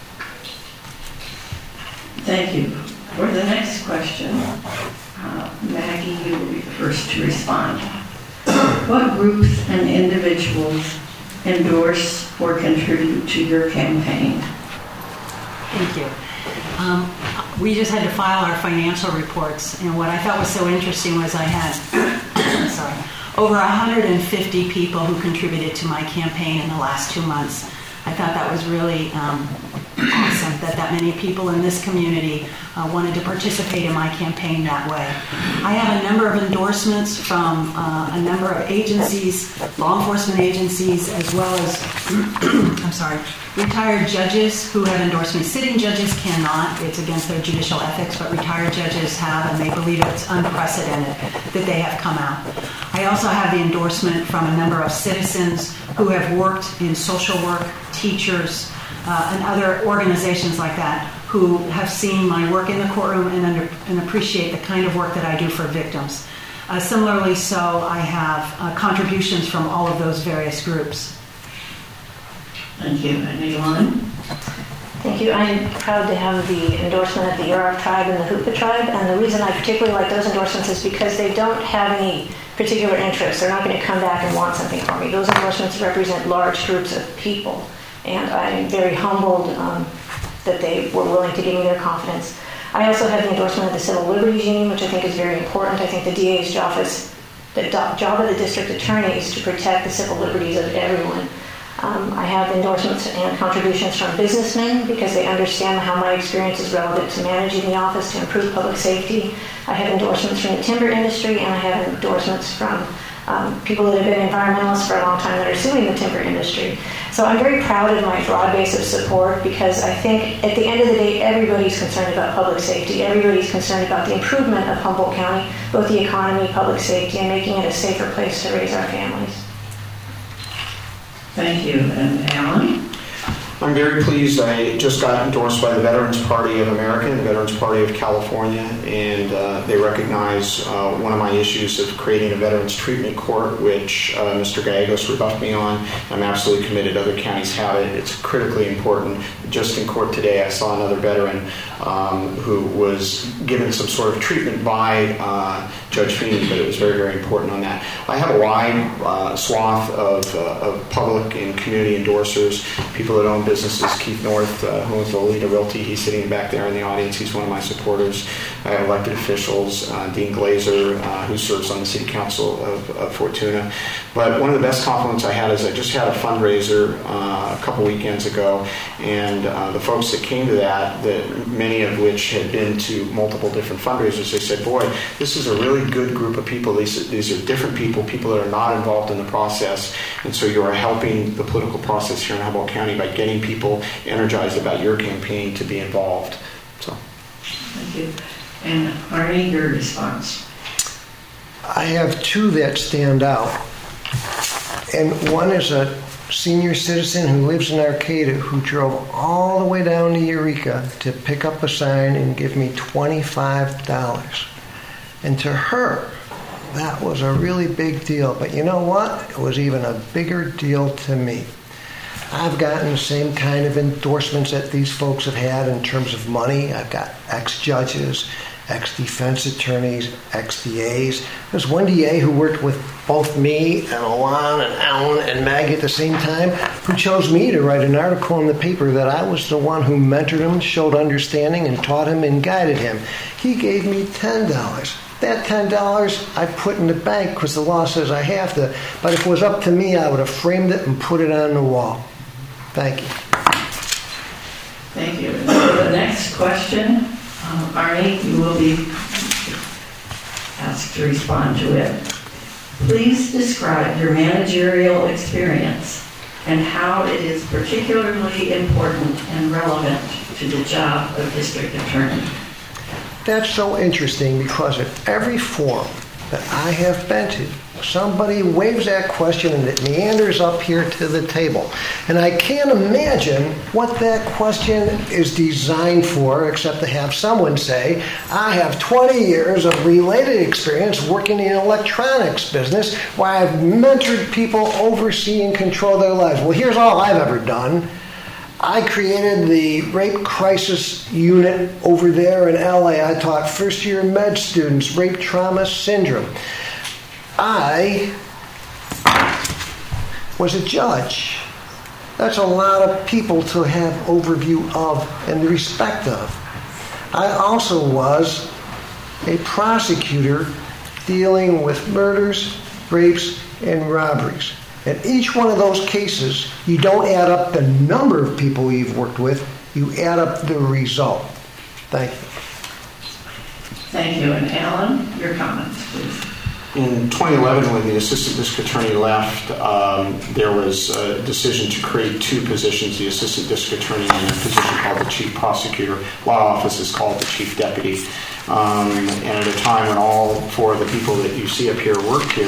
Thank you. For the next question, uh, Maggie, you will be the first to respond. What groups and individuals endorse or contribute to your campaign? Thank you. Um, we just had to file our financial reports, and what I thought was so interesting was I had sorry, over one hundred fifty people who contributed to my campaign in the last two months. I thought that was really um, awesome that that many people in this community uh, wanted to participate in my campaign that way. I have a number of endorsements from uh, a number of agencies, law enforcement agencies, as well as, I'm sorry, retired judges who have endorsed me. Sitting judges cannot, it's against their judicial ethics, but retired judges have, and they believe it's unprecedented that they have come out. I also have the endorsement from a number of citizens who have worked in social work, teachers, uh, and other organizations like that who have seen my work in the courtroom and, under, and appreciate the kind of work that I do for victims. Uh, similarly so, I have uh, contributions from all of those various groups. Thank you. And Elon? Thank you. I'm proud to have the endorsement of the Yurok tribe and the Hoopa tribe, and the reason I particularly like those endorsements is because they don't have any particular interests. They're not going to come back and want something from me. Those endorsements represent large groups of people, and I'm very humbled um, that they were willing to give me their confidence. I also have the endorsement of the Civil Liberties Union, which I think is very important. I think the D A's job is, the job of the district attorney is to protect the civil liberties of everyone. Um, I have endorsements and contributions from businessmen because they understand how my experience is relevant to managing the office to improve public safety. I have endorsements from the timber industry, and I have endorsements from um, people that have been environmentalists for a long time that are suing the timber industry. So I'm very proud of my broad base of support because I think at the end of the day, everybody's concerned about public safety. Everybody's concerned about the improvement of Humboldt County, both the economy, public safety, and making it a safer place to raise our families. Thank you. And Alan? I'm very pleased. I just got endorsed by the Veterans Party of America and the Veterans Party of California, and uh, they recognize uh, one of my issues of creating a Veterans Treatment Court, which uh, Mister Gallegos rebuffed me on. I'm absolutely committed. Other counties have it. It's critically important. Just in court today, I saw another veteran um, who was given some sort of treatment by uh, Judge Feeney, but it was very, very important on that. I have a wide uh, swath of, uh, of public and community endorsers, people that own businesses. Keith North, uh, who owns Lolita Realty, he's sitting back there in the audience. He's one of my supporters. I have elected officials, uh, Dean Glazer, uh, who serves on the City Council of, of Fortuna. But one of the best compliments I had is I just had a fundraiser uh, a couple weekends ago, and uh, the folks that came to that, that many of which had been to multiple different fundraisers, they said, boy, this is a really good group of people. These, these are different people, people that are not involved in the process, and so you are helping the political process here in Humboldt County by getting people energized about your campaign to be involved. So, thank you. And Arnie, your response? I have two that stand out. And one is a senior citizen who lives in Arcata who drove all the way down to Eureka to pick up a sign and give me twenty-five dollars. And to her, that was a really big deal. But you know what? It was even a bigger deal to me. I've gotten the same kind of endorsements that these folks have had in terms of money. I've got ex-judges, ex-defense attorneys, ex-D As. There's one D A who worked with both me and Alon and Alan and Maggie at the same time, who chose me to write an article in the paper that I was the one who mentored him, showed understanding, and taught him and guided him. He gave me ten dollars. That ten dollars I put in the bank because the law says I have to, but if it was up to me, I would have framed it and put it on the wall. Thank you. Thank you. So the next question, um, Arnie, you will be asked to respond to it. Please describe your managerial experience and how it is particularly important and relevant to the job of district attorney. That's so interesting because at every forum that I have been to, somebody waves that question and it meanders up here to the table. And I can't imagine what that question is designed for except to have someone say, I have twenty years of related experience working in the electronics business where I've mentored people, oversee and control their lives. Well, here's all I've ever done. I created the rape crisis unit over there in L A. I taught first year med students rape trauma syndrome. I was a judge. That's a lot of people to have overview of and respect of. I also was a prosecutor dealing with murders, rapes, and robberies. In each one of those cases, you don't add up the number of people you've worked with, you add up the result. Thank you. Thank you. And Alan, your comments, please. In twenty eleven, when the assistant district attorney left, um, there was a decision to create two positions, the assistant district attorney and a position called the chief prosecutor. A lot of offices called the chief deputy. Um, and at a time when all four of the people that you see up here worked here,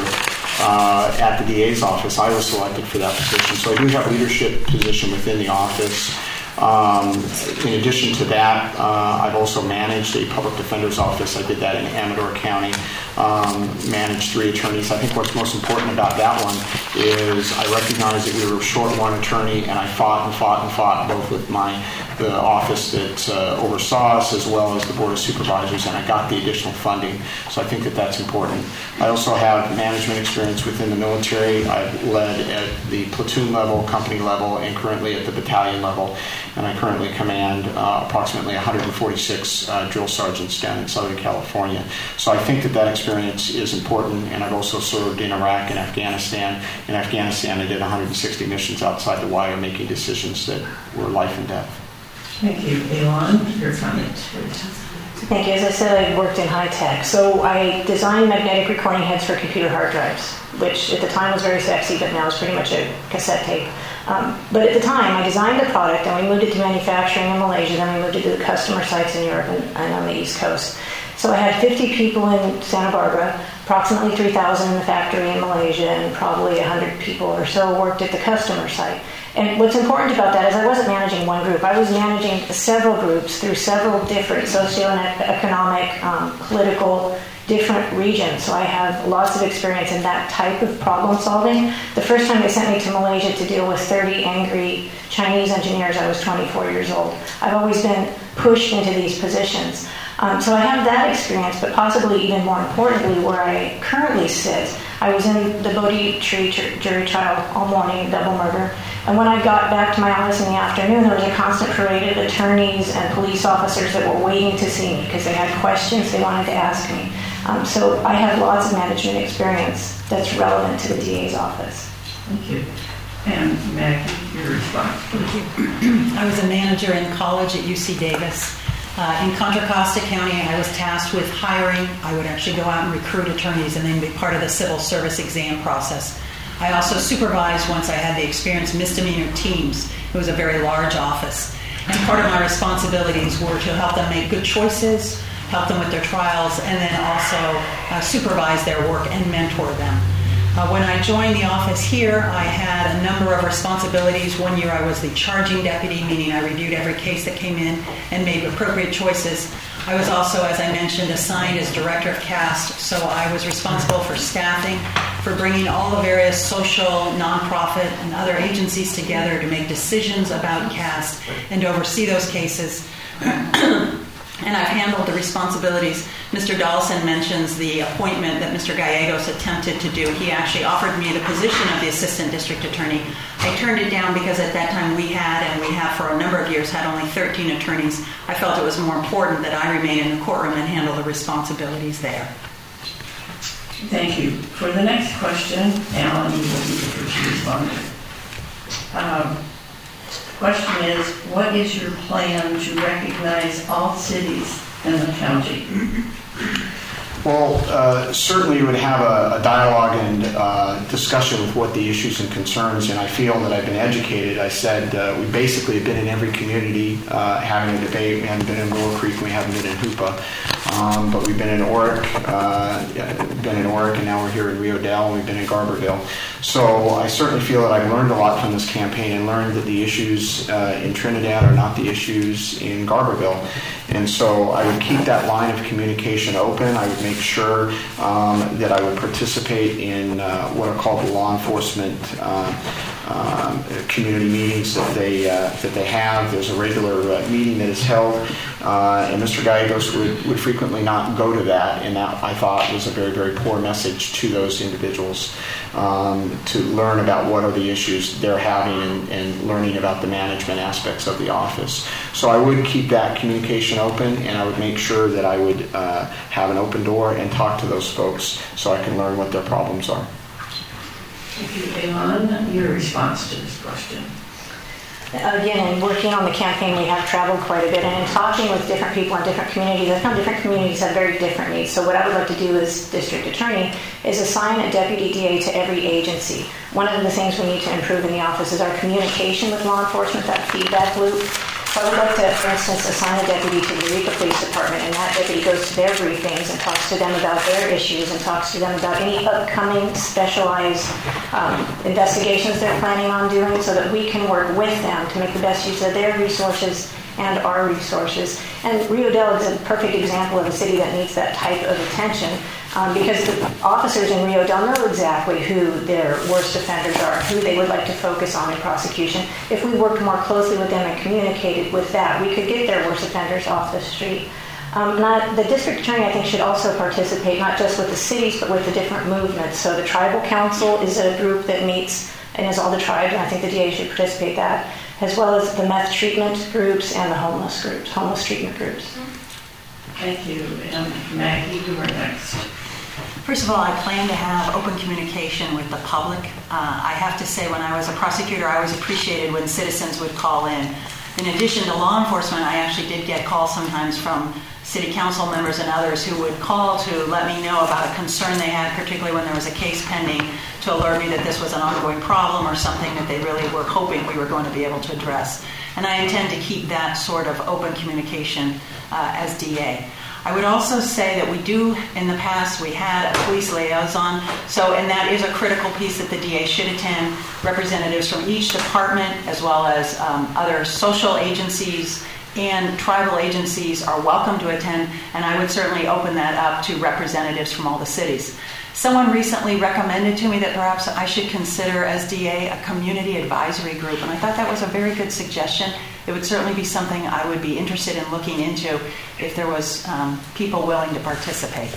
Uh, at the D A's office, I was selected for that position. So I do have a leadership position within the office. Um, in addition to that, uh, I've also managed a public defender's office. I did that in Amador County, um, managed three attorneys. I think what's most important about that one is I recognize that we were short one attorney, and I fought and fought and fought both with my the office that uh, oversaw us as well as the Board of Supervisors, and I got the additional funding. So I think that that's important. I also have management experience within the military. I've led at the platoon level, company level, and currently at the battalion level. And I currently command uh, approximately one hundred forty-six uh, drill sergeants down in Southern California. So I think that that experience is important, and I've also served in Iraq and Afghanistan. In Afghanistan, I did one hundred sixty missions outside the wire, making decisions that were life and death. Thank you. Elon, your comments, please. Thank you. As I said, I worked in high tech. So I designed magnetic recording heads for computer hard drives, which at the time was very sexy, but now is pretty much a cassette tape. Um, but at the time, I designed the product, and we moved it to manufacturing in Malaysia, then we moved it to the customer sites in Europe and, and on the East Coast. So I had fifty people in Santa Barbara, approximately three thousand in the factory in Malaysia, and probably one hundred people or so worked at the customer site. And what's important about that is I wasn't managing one group. I was managing several groups through several different socioeconomic, um, political, different regions. So I have lots of experience in that type of problem solving. The first time they sent me to Malaysia to deal with thirty angry Chinese engineers, I was twenty-four years old. I've always been pushed into these positions. Um, so I have that experience, but possibly even more importantly, where I currently sit, I was in the Bodhi Tree jury trial all morning, double murder. And when I got back to my office in the afternoon, there was a constant parade of attorneys and police officers that were waiting to see me because they had questions they wanted to ask me. Um, so I have lots of management experience that's relevant to the D A's office. Thank you. And Maggie, your response. Thank you. I was a manager in college at U C Davis. Uh, in Contra Costa County, I was tasked with hiring. I would actually go out and recruit attorneys and then be part of the civil service exam process. I also supervised, once I had the experience, misdemeanor teams. It was a very large office. And part of my responsibilities were to help them make good choices, help them with their trials, and then also uh, supervise their work and mentor them. Uh, when I joined the office here, I had a number of responsibilities. One year I was the charging deputy, meaning I reviewed every case that came in and made appropriate choices. I was also, as I mentioned, assigned as director of CAST, so I was responsible for staffing, for bringing all the various social, nonprofit, and other agencies together to make decisions about CAST and to oversee those cases. and I've handled the responsibilities. Mister Dawson mentions the appointment that Mister Gallegos attempted to do. He actually offered me the position of the Assistant District Attorney. I turned it down because at that time we had, and we have for a number of years, had only thirteen attorneys. I felt it was more important that I remain in the courtroom and handle the responsibilities there. Thank you. For the next question, Alan, you will be the first responder. Um, question is, what is your plan to recognize all cities in the county? Well, uh, certainly you would have a, a dialogue and uh, discussion with what the issues and concerns, and I feel that I've been educated. I said uh, we basically have been in every community uh, having a debate. We haven't been in Willow Creek, we haven't been in Hoopa, um, but we've been in Oric, uh, been in Oric, and now we're here in Rio Dell, and we've been in Garberville. So I certainly feel that I've learned a lot from this campaign and learned that the issues uh, in Trinidad are not the issues in Garberville. And so I would keep that line of communication open. I would make sure um, that I would participate in uh, what are called the law enforcement uh, um, community meetings that they uh, that they have. There's a regular uh, meeting that is held, uh, and Mister Gallegos would, would frequently not go to that, and that I thought was a very, very poor message to those individuals um, to learn about what are the issues they're having and, and learning about the management aspects of the office. So I would keep that communication open, and I would make sure that I would uh, have an open door and talk to those folks so I can learn what their problems are. Thank you, Elan. Your response to this question? Again, in working on the campaign, we have traveled quite a bit, and in talking with different people in different communities, I found different communities have very different needs. So what I would like to do as district attorney is assign a deputy D A to every agency. One of the things we need to improve in the office is our communication with law enforcement, that feedback loop. So I would like to, for instance, assign a deputy to the Eureka Police Department, and that deputy goes to their briefings and talks to them about their issues and talks to them about any upcoming specialized um, investigations they're planning on doing, so that we can work with them to make the best use of their resources and our resources. And Rio Dell is a perfect example of a city that needs that type of attention, um, because the officers in Rio Dell know exactly who their worst offenders are, who they would like to focus on in prosecution. If we worked more closely with them and communicated with that, we could get their worst offenders off the street. Um, not, the district attorney, I think, should also participate, not just with the cities, but with the different movements. So the tribal council is a group that meets and is all the tribes, and I think the D A should participate in that, as well as the meth treatment groups and the homeless groups, homeless treatment groups. Thank you. And Maggie, you are next. First of all, I plan to have open communication with the public. Uh, I have to say, when I was a prosecutor, I always appreciated when citizens would call in. In addition to law enforcement, I actually did get calls sometimes from city council members and others who would call to let me know about a concern they had, particularly when there was a case pending, to alert me that this was an ongoing problem or something that they really were hoping we were going to be able to address. And I intend to keep that sort of open communication uh, as D A. I would also say that we do, in the past, we had a police liaison, so, and that is a critical piece that the D A should attend. Representatives from each department, as well as um, other social agencies and tribal agencies, are welcome to attend, and I would certainly open that up to representatives from all the cities. Someone recently recommended to me that perhaps I should consider as D A a community advisory group, and I thought that was a very good suggestion. It would certainly be something I would be interested in looking into if there was um, people willing to participate.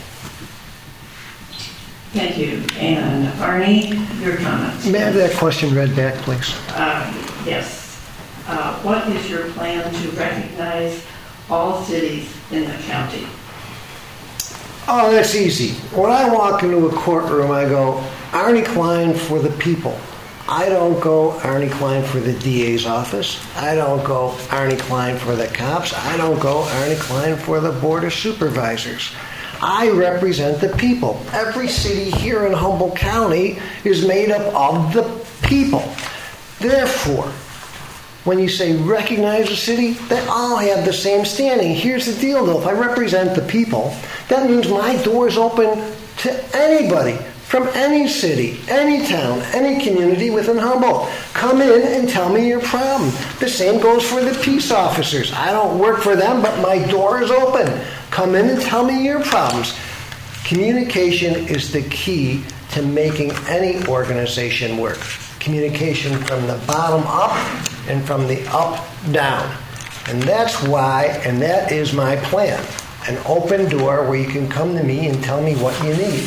Thank you. And Arnie, your comments. May I have that question read back, please? Uh, yes. Uh, what is your plan to recognize all cities in the county? Oh, that's easy. When I walk into a courtroom, I go, Arnie Klein for the people. I don't go Arnie Klein for the D A's office. I don't go Arnie Klein for the cops. I don't go Arnie Klein for the Board of Supervisors. I represent the people. Every city here in Humboldt County is made up of the people. Therefore, when you say recognize a city, they all have the same standing. Here's the deal, though. If I represent the people, that means my door is open to anybody from any city, any town, any community within Humboldt. Come in and tell me your problem. The same goes for the peace officers. I don't work for them, but my door is open. Come in and tell me your problems. Communication is the key to making any organization work. Communication from the bottom up and from the up down. And that's why, and that is my plan. An open door where you can come to me and tell me what you need.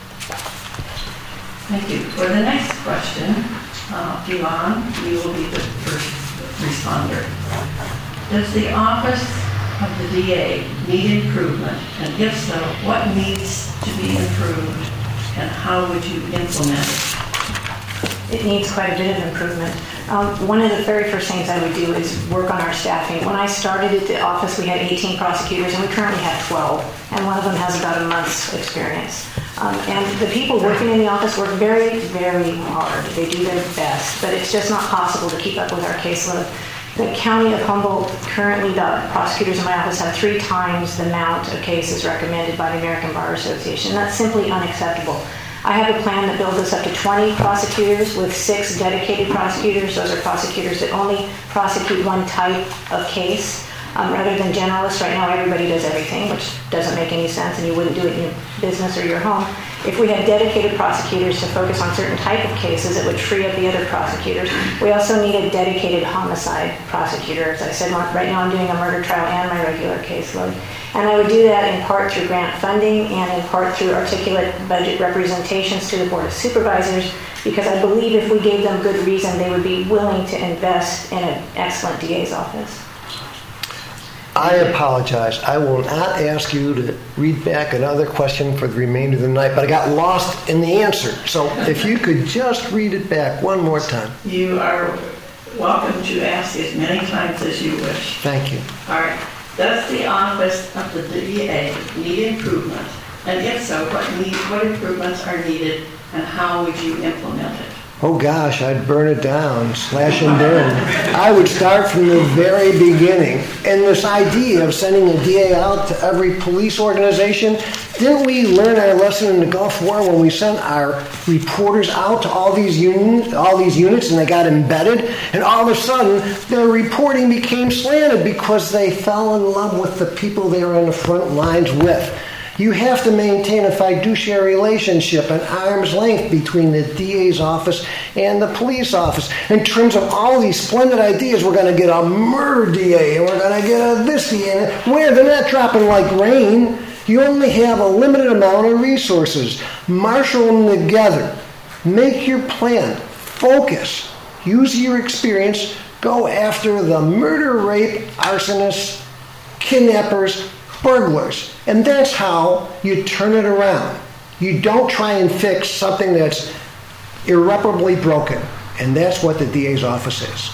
Thank you. For the next question, uh, Yvonne, you will be the first responder. Does the office of the D A need improvement? And if so, what needs to be improved? And how would you implement it? It needs quite a bit of improvement. Um, one of the very first things I would do is work on our staffing. When I started at the office, we had eighteen prosecutors, and we currently have twelve, and one of them has about a month's experience. Um, and the people working in the office work very, very hard. They do their best, but it's just not possible to keep up with our caseload. The County of Humboldt, currently the prosecutors in my office have three times the amount of cases recommended by the American Bar Association. That's simply unacceptable. I have a plan that builds us up to twenty prosecutors with six dedicated prosecutors. Those are prosecutors that only prosecute one type of case. Um, rather than generalists, right now everybody does everything, which doesn't make any sense, and you wouldn't do it in your business or your home. If we had dedicated prosecutors to focus on certain type of cases, it would free up the other prosecutors. We also need a dedicated homicide prosecutor. As I said, right now I'm doing a murder trial and my regular caseload. And I would do that in part through grant funding and in part through articulate budget representations to the Board of Supervisors, because I believe if we gave them good reason, they would be willing to invest in an excellent D A's office. I apologize. I will not ask you to read back another question for the remainder of the night, but I got lost in the answer. So if you could just read it back one more time. You are welcome to ask as many times as you wish. Thank you. All right. Does the office of the D A need improvement? And if so, what need, what improvements are needed, and how would you implement it? Oh gosh, I'd burn it down, slash and burn. I would start from the very beginning. And this idea of sending a D A out to every police organization, didn't we learn our lesson in the Gulf War when we sent our reporters out to all these union, all these units and they got embedded? And all of a sudden, their reporting became slanted because they fell in love with the people they were on the front lines with. You have to maintain a fiduciary relationship, an arm's length between the D A's office and the police office. In terms of all these splendid ideas, we're going to get a murder D A, and we're going to get a this D A. Where they're not dropping like rain. You only have a limited amount of resources. Marshal them together. Make your plan. Focus. Use your experience. Go after the murder, rape, arsonists, kidnappers, burglars. And that's how you turn it around. You don't try and fix something that's irreparably broken. And that's what the D A's office is.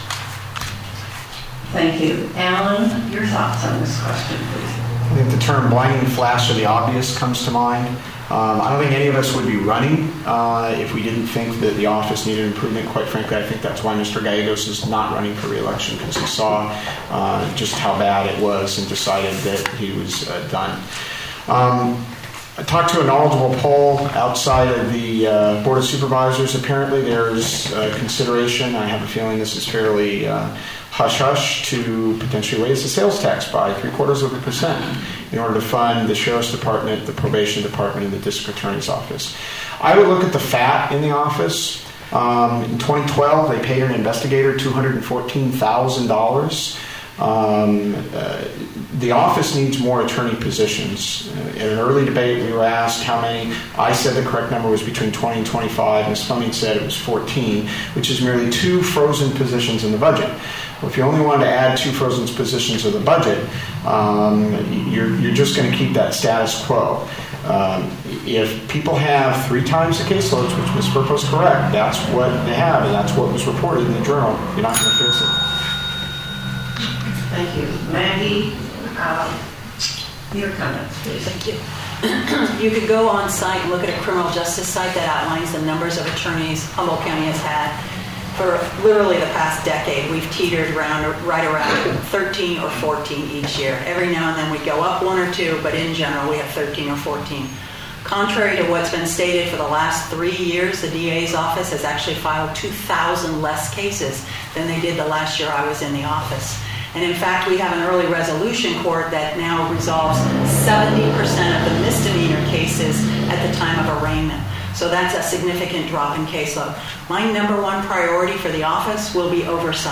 Thank you. Alan, your thoughts on this question, please. I think the term blinding flash of the obvious comes to mind. Um, I don't think any of us would be running uh, if we didn't think that the office needed improvement. Quite frankly, I think that's why Mister Gallegos is not running for re-election, because he saw uh, just how bad it was and decided that he was uh, done. Um, I talked to a knowledgeable poll outside of the uh, Board of Supervisors. Apparently there's uh, consideration, I have a feeling this is fairly uh, hush-hush, to potentially raise the sales tax by three-quarters of a percent in order to fund the Sheriff's Department, the Probation Department, and the District Attorney's Office. I would look at the fat in the office. Um, in twenty twelve, they paid an investigator two hundred fourteen thousand dollars. Um, uh, the office needs more attorney positions. Uh, in an early debate, we were asked how many. I said the correct number was between twenty and twenty-five. Miz Fleming said it was fourteen, which is merely two frozen positions in the budget. Well, if you only wanted to add two frozen positions of the budget, um, you're, you're just going to keep that status quo. Um, if people have three times the caseloads, which Miz Furpo is correct, that's what they have, and that's what was reported in the journal. You're not going to fix it. Thank you. Maggie, um, your comments, please. Thank you. You could go on site and look at a criminal justice site that outlines the numbers of attorneys Humboldt County has had. For literally the past decade, we've teetered around, right around thirteen or fourteen each year. Every now and then we go up one or two, but in general we have thirteen or fourteen. Contrary to what's been stated for the last three years, the D A's office has actually filed two thousand less cases than they did the last year I was in the office. And in fact, we have an early resolution court that now resolves seventy percent of the misdemeanor cases at the time of arraignment. So that's a significant drop in caseload. My number one priority for the office will be oversight.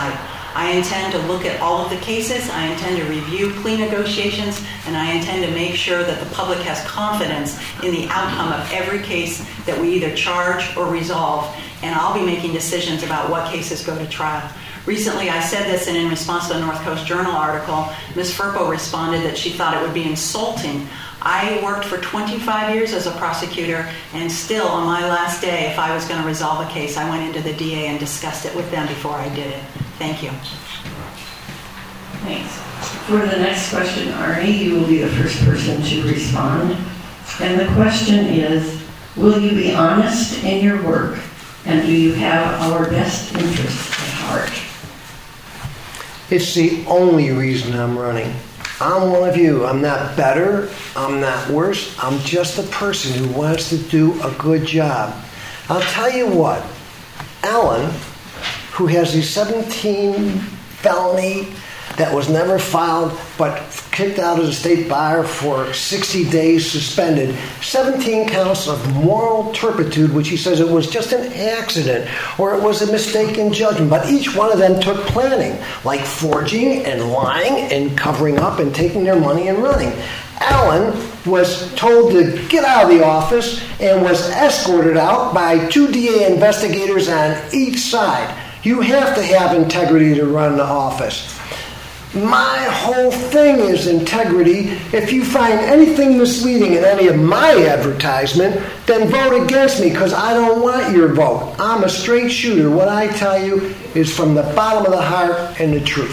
I intend to look at all of the cases, I intend to review plea negotiations, and I intend to make sure that the public has confidence in the outcome of every case that we either charge or resolve, and I'll be making decisions about what cases go to trial. Recently, I said this, and in response to a North Coast Journal article, Miz Firpo responded that she thought it would be insulting. I worked for twenty-five years as a prosecutor, and still, on my last day, if I was going to resolve a case, I went into the D A and discussed it with them before I did it. Thank you. Thanks. For the next question, Arnie, you will be the first person to respond. And the question is, will you be honest in your work, and do you have our best interests at heart? It's the only reason I'm running. I'm one of you. I'm not better. I'm not worse. I'm just a person who wants to do a good job. I'll tell you what, Alan, who has a seventeen felony that was never filed but kicked out of the state bar for sixty days suspended, seventeen counts of moral turpitude, which he says it was just an accident or it was a mistake in judgment, but each one of them took planning, like forging and lying and covering up and taking their money and running. Alan was told to get out of the office and was escorted out by two D A investigators on each side. You have to have integrity to run the office. My whole thing is integrity. If you find anything misleading in any of my advertisement, then vote against me, because I don't want your vote. I'm a straight shooter. What I tell you is from the bottom of the heart and the truth.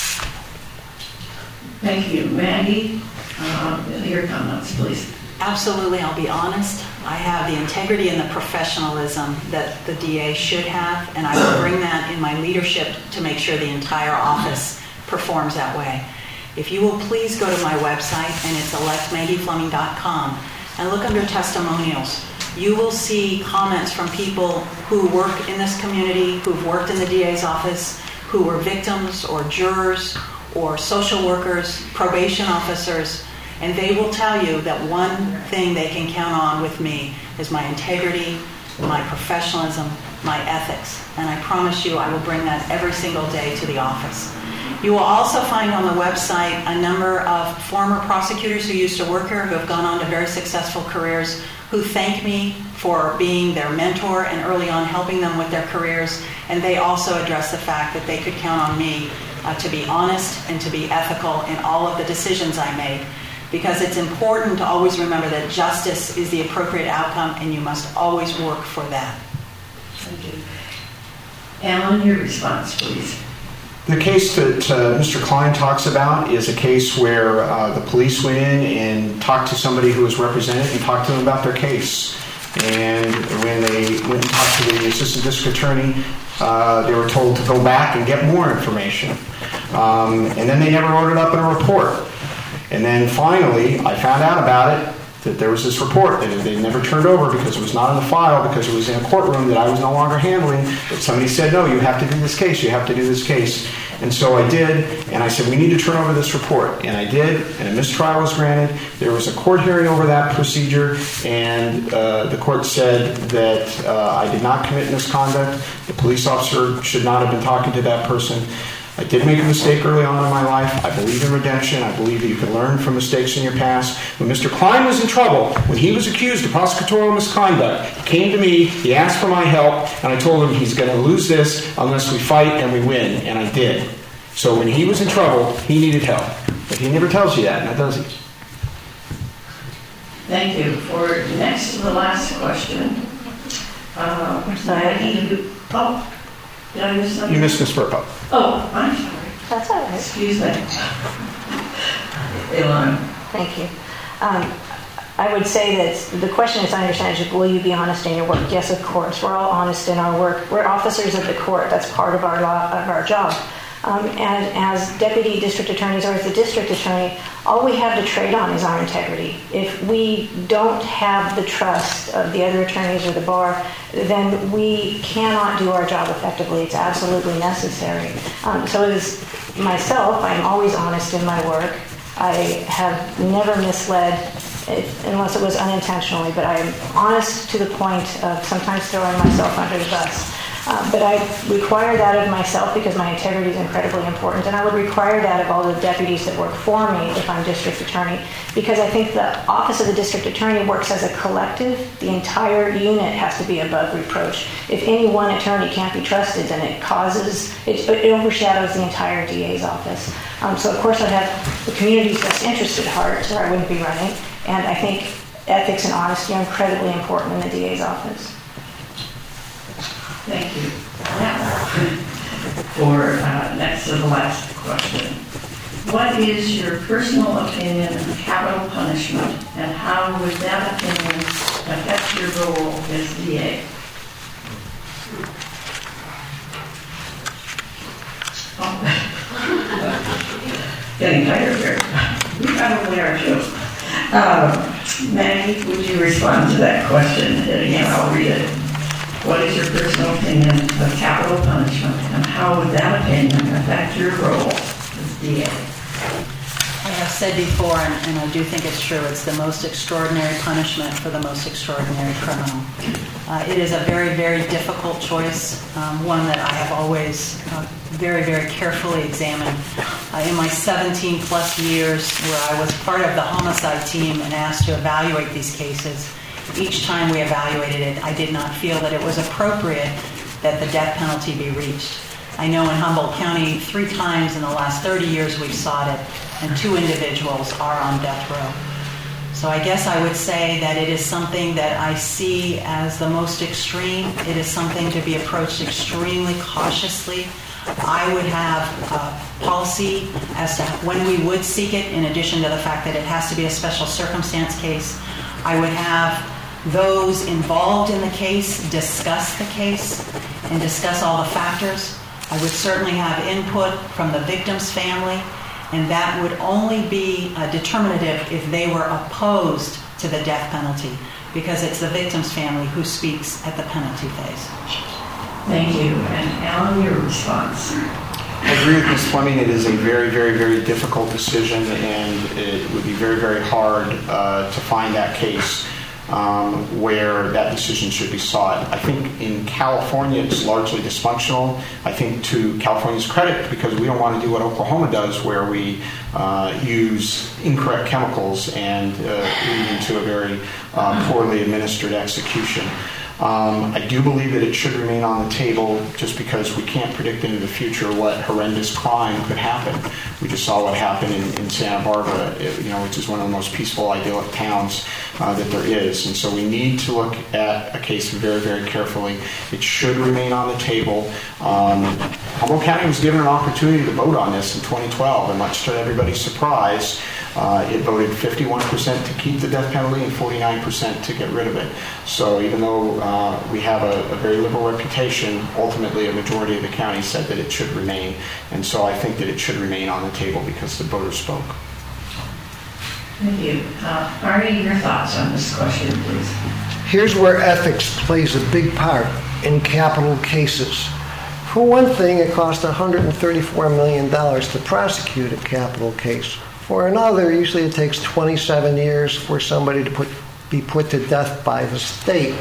Thank you. Maggie, uh, your comments, please. Absolutely, I'll be honest. I have the integrity and the professionalism that the D A should have, and I will bring that in my leadership to make sure the entire office performs that way. If you will please go to my website, and it's elect maggie fleming dot com, and look under testimonials. You will see comments from people who work in this community, who've worked in the D A's office, who were victims or jurors or social workers, probation officers, and they will tell you that one thing they can count on with me is my integrity, my professionalism, my ethics. And I promise you I will bring that every single day to the office. You will also find on the website a number of former prosecutors who used to work here, who have gone on to very successful careers, who thank me for being their mentor and early on helping them with their careers. And they also address the fact that they could count on me uh, to be honest and to be ethical in all of the decisions I made. Because it's important to always remember that justice is the appropriate outcome, and you must always work for that. Thank you. Alan, your response, please. The case that uh, Mister Klein talks about is a case where uh, the police went in and talked to somebody who was represented and talked to them about their case. And when they went and talked to the assistant district attorney, uh, they were told to go back and get more information. Um, and then they never wrote it up in a report. And then finally, I found out about it, that there was this report that they never turned over because it was not in the file, because it was in a courtroom that I was no longer handling. But somebody said, no, you have to do this case, you have to do this case. And so I did, and I said, we need to turn over this report. And I did, and a mistrial was granted. There was a court hearing over that procedure, and uh, the court said that uh, I did not commit misconduct. The police officer should not have been talking to that person. I did make a mistake early on in my life. I believe in redemption. I believe that you can learn from mistakes in your past. When Mister Klein was in trouble, when he was accused of prosecutorial misconduct, he came to me, he asked for my help, and I told him he's going to lose this unless we fight and we win, and I did. So when he was in trouble, he needed help. But he never tells you that, now does he? Thank you. For next to the last question, uh, Maggie, you, oh, did I miss something? You missed Miz Firpo. Oh, I'm sorry. That's all right. Excuse me. Ilana. Thank you. Um, I would say that the question, as I understand it, is, will you be honest in your work? Yes, of course. We're all honest in our work. We're officers of the court. That's part of our law, of our job. Um, and as deputy district attorneys or as the district attorney, all we have to trade on is our integrity. If we don't have the trust of the other attorneys or the bar, then we cannot do our job effectively. It's absolutely necessary. Um, so as myself, I'm always honest in my work. I have never misled, if, unless it was unintentionally, but I am honest to the point of sometimes throwing myself under the bus. Uh, but I require that of myself because my integrity is incredibly important, and I would require that of all the deputies that work for me if I'm district attorney, because I think the office of the district attorney works as a collective. The entire unit has to be above reproach. If any one attorney can't be trusted, then it causes, it, it overshadows the entire D A's office. Um, so of course I have the community's best interest at heart, or I wouldn't be running, and I think ethics and honesty are incredibly important in the D A's office. Thank you. Now, for uh, next to the last question. What is your personal opinion of capital punishment, and how would that opinion affect your role as D A? Oh. Getting tired here. We probably are too. Um, Maggie, would you respond to that question? And again, I'll read it. What is your personal opinion of capital punishment, and how would that opinion affect your role as D A? I have said before, and, and I do think it's true, it's the most extraordinary punishment for the most extraordinary criminal. Uh, it is a very, very difficult choice, um, one that I have always uh, very, very carefully examined. Uh, in my seventeen plus years where I was part of the homicide team and asked to evaluate these cases, each time we evaluated it, I did not feel that it was appropriate that the death penalty be reached. I know in Humboldt County, three times in the last thirty years we've sought it, and two individuals are on death row. So I guess I would say that it is something that I see as the most extreme. It is something to be approached extremely cautiously. I would have a policy as to when we would seek it, in addition to the fact that it has to be a special circumstance case. I would have those involved in the case discuss the case and discuss all the factors. I would certainly have input from the victim's family, and that would only be uh, determinative if they were opposed to the death penalty, because it's the victim's family who speaks at the penalty phase. Thank you. And Alan, your response? I agree with Miz Fleming. It is a very, very, very difficult decision, and it would be very, very hard uh, to find that case um, where that decision should be sought. I think in California it's largely dysfunctional. I think to California's credit, because we don't want to do what Oklahoma does, where we uh, use incorrect chemicals and uh, lead into a very uh, poorly administered execution. Um, I do believe that it should remain on the table, just because we can't predict into the future what horrendous crime could happen. We just saw what happened in, in Santa Barbara, it, you know, which is one of the most peaceful, idyllic towns uh, that there is. And so we need to look at a case very, very carefully. It should remain on the table. Um, Humboldt County was given an opportunity to vote on this in twenty twelve, and much to everybody's surprise, Uh, it voted fifty-one percent to keep the death penalty and forty-nine percent to get rid of it. So even though uh, we have a, a very liberal reputation, ultimately a majority of the county said that it should remain. And so I think that it should remain on the table because the voters spoke. Thank you. Uh, Arnie, your thoughts on this question, please. Here's where ethics plays a big part in capital cases. For one thing, it costs one hundred thirty-four million dollars to prosecute a capital case. For another, usually it takes twenty-seven years for somebody to put, be put to death by the state.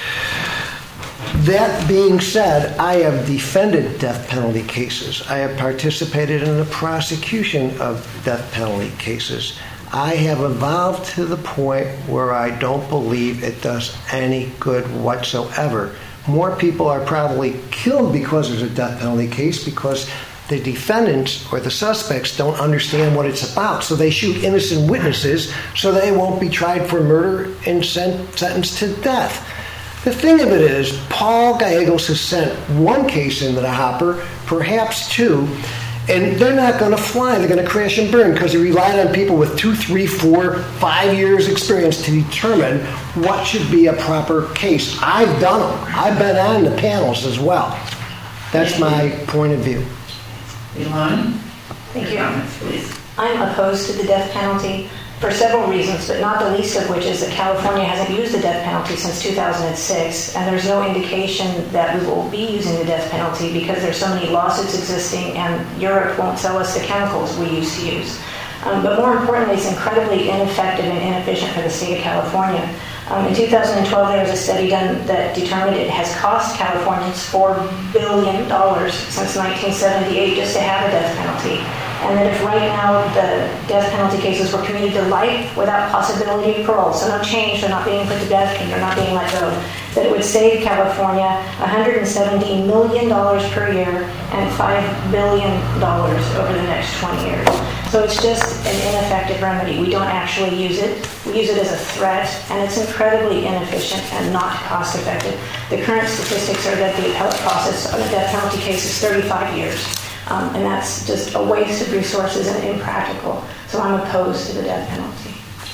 That being said, I have defended death penalty cases. I have participated in the prosecution of death penalty cases. I have evolved to the point where I don't believe it does any good whatsoever. More people are probably killed because there's a death penalty case, because the defendants or the suspects don't understand what it's about. So they shoot innocent witnesses so they won't be tried for murder and sent, sentenced to death. The thing of it is, Paul Gallegos has sent one case into the hopper, perhaps two, and they're not going to fly. They're going to crash and burn because he relied on people with two, three, four, five years experience to determine what should be a proper case. I've done them. I've been on the panels as well. That's my point of view. Ilani? Thank you. Comments, please. I'm opposed to the death penalty for several reasons, but not the least of which is that California hasn't used the death penalty since two thousand six, and there's no indication that we will be using the death penalty because there's so many lawsuits existing, and Europe won't sell us the chemicals we used to use. Um, but more importantly, it's incredibly ineffective and inefficient for the state of California. Um, in two thousand twelve, there was a study done that determined it has cost Californians four billion dollars since nineteen seventy-eight just to have a death penalty. And that if right now the death penalty cases were commuted to life without possibility of parole, so no change, they're not being put to death and they're not being let go, that it would save California one hundred seventy million dollars per year and five billion dollars over the next twenty years. So it's just an ineffective remedy. We don't actually use it. We use it as a threat, and it's incredibly inefficient and not cost effective. The current statistics are that the appellate process on a death penalty case is thirty-five years. Um, and that's just a waste of resources and impractical. So I'm opposed to the death penalty.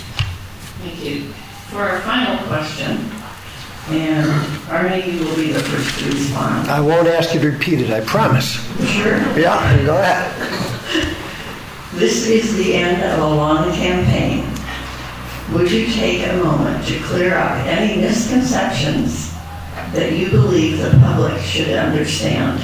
Thank you. For our final question, and Arnie, you will be the first to respond. I won't ask you to repeat it, I promise. Sure. Yeah, go ahead. This is the end of a long campaign. Would you take a moment to clear up any misconceptions that you believe the public should understand?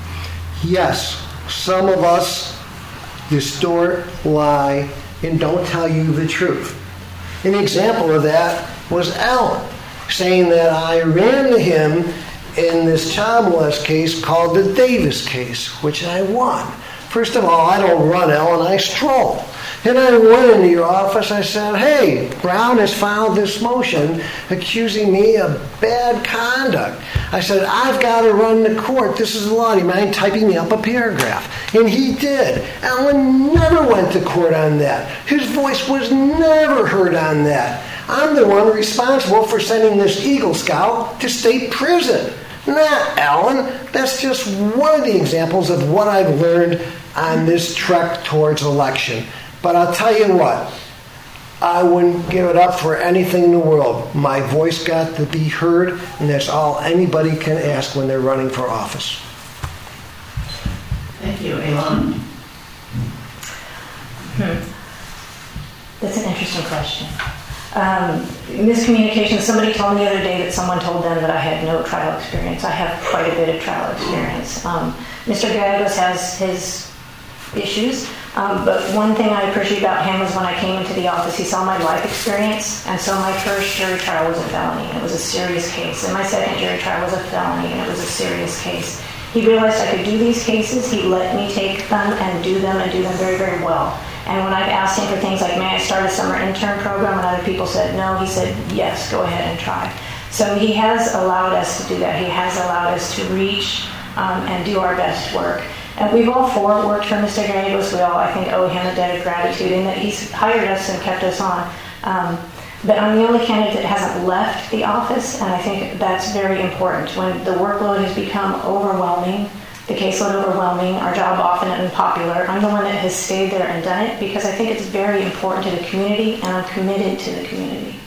Yes, some of us distort, lie, and don't tell you the truth. An example of that was Alan, saying that I ran to him in this child molest case called the Davis case, which I won. First of all, I don't run, Ellen, I stroll. Then I went into your office, I said, hey, Brown has filed this motion accusing me of bad conduct. I said, I've got to run to court. This is the law. Do you mind typing me up a paragraph? And he did. Alan never went to court on that. His voice was never heard on that. I'm the one responsible for sending this Eagle Scout to state prison. Not Alan. That's just one of the examples of what I've learned on this trek towards election. But I'll tell you what, I wouldn't give it up for anything in the world. My voice got to be heard, and that's all anybody can ask when they're running for office. Thank you, Elon. Hmm. That's an interesting question. Um, miscommunication, somebody told me the other day that someone told them that I had no trial experience. I have quite a bit of trial experience. Um, Mister Gallegos has his issues, um, but one thing I appreciate about him was when I came into the office, he saw my life experience, and so my first jury trial was a felony, and it was a serious case, and my second jury trial was a felony, and it was a serious case. He realized I could do these cases, he let me take them and do them, and do them very, very well. And when I've asked him for things like, may I start a summer intern program, and other people said no, he said, yes, go ahead and try. So he has allowed us to do that. He has allowed us to reach um, and do our best work. And we've all four worked for Mister Gallegos. We all, I think, owe him a debt of gratitude in that he's hired us and kept us on. Um, but I'm the only candidate that hasn't left the office, and I think that's very important. When the workload has become overwhelming, the caseload overwhelming, our job often unpopular, I'm the one that has stayed there and done it because I think it's very important to the community, and I'm committed to the community.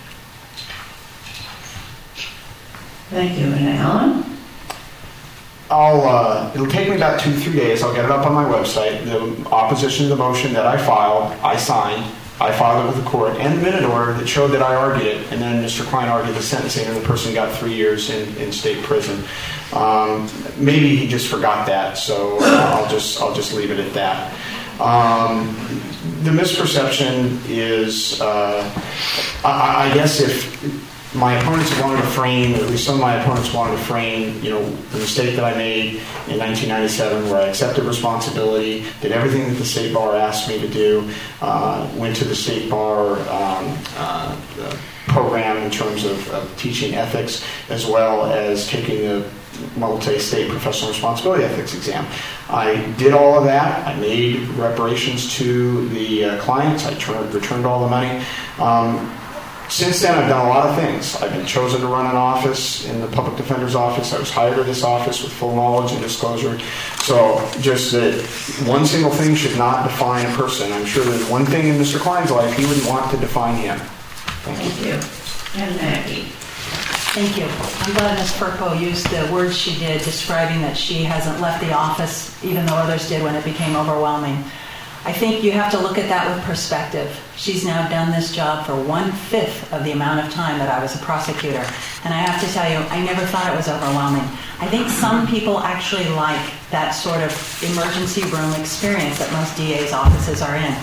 Thank you. And Alan? I'll, uh, it'll take me about two, three days. I'll get it up on my website. The opposition to the motion that I filed, I signed. I filed it with the court and the minute order that showed that I argued it, and then Mister Klein argued the sentencing, and the person got three years in, in state prison. Um, maybe he just forgot that, so I'll just I'll just leave it at that. Um, the misperception is, uh, I, I guess if my opponents wanted to frame, or at least some of my opponents wanted to frame, you know, the mistake that I made in nineteen ninety-seven, where I accepted responsibility, did everything that the state bar asked me to do, uh, went to the state bar um, uh, program in terms of, of teaching ethics, as well as taking the multi-state professional responsibility ethics exam. I did all of that. I made reparations to the uh, clients. I turned, returned all the money. Um, Since then, I've done a lot of things. I've been chosen to run an office in the public defender's office. I was hired to this office with full knowledge and disclosure. So just that one single thing should not define a person. I'm sure there's one thing in Mister Klein's life he would want to define him. Thank you. Thank you. And Maggie. Thank you. I'm glad Miz Firpo used the words she did, describing that she hasn't left the office, even though others did when it became overwhelming. I think you have to look at that with perspective. She's now done this job for one-fifth of the amount of time that I was a prosecutor. And I have to tell you, I never thought it was overwhelming. I think some people actually like that sort of emergency room experience that most D A's offices are in.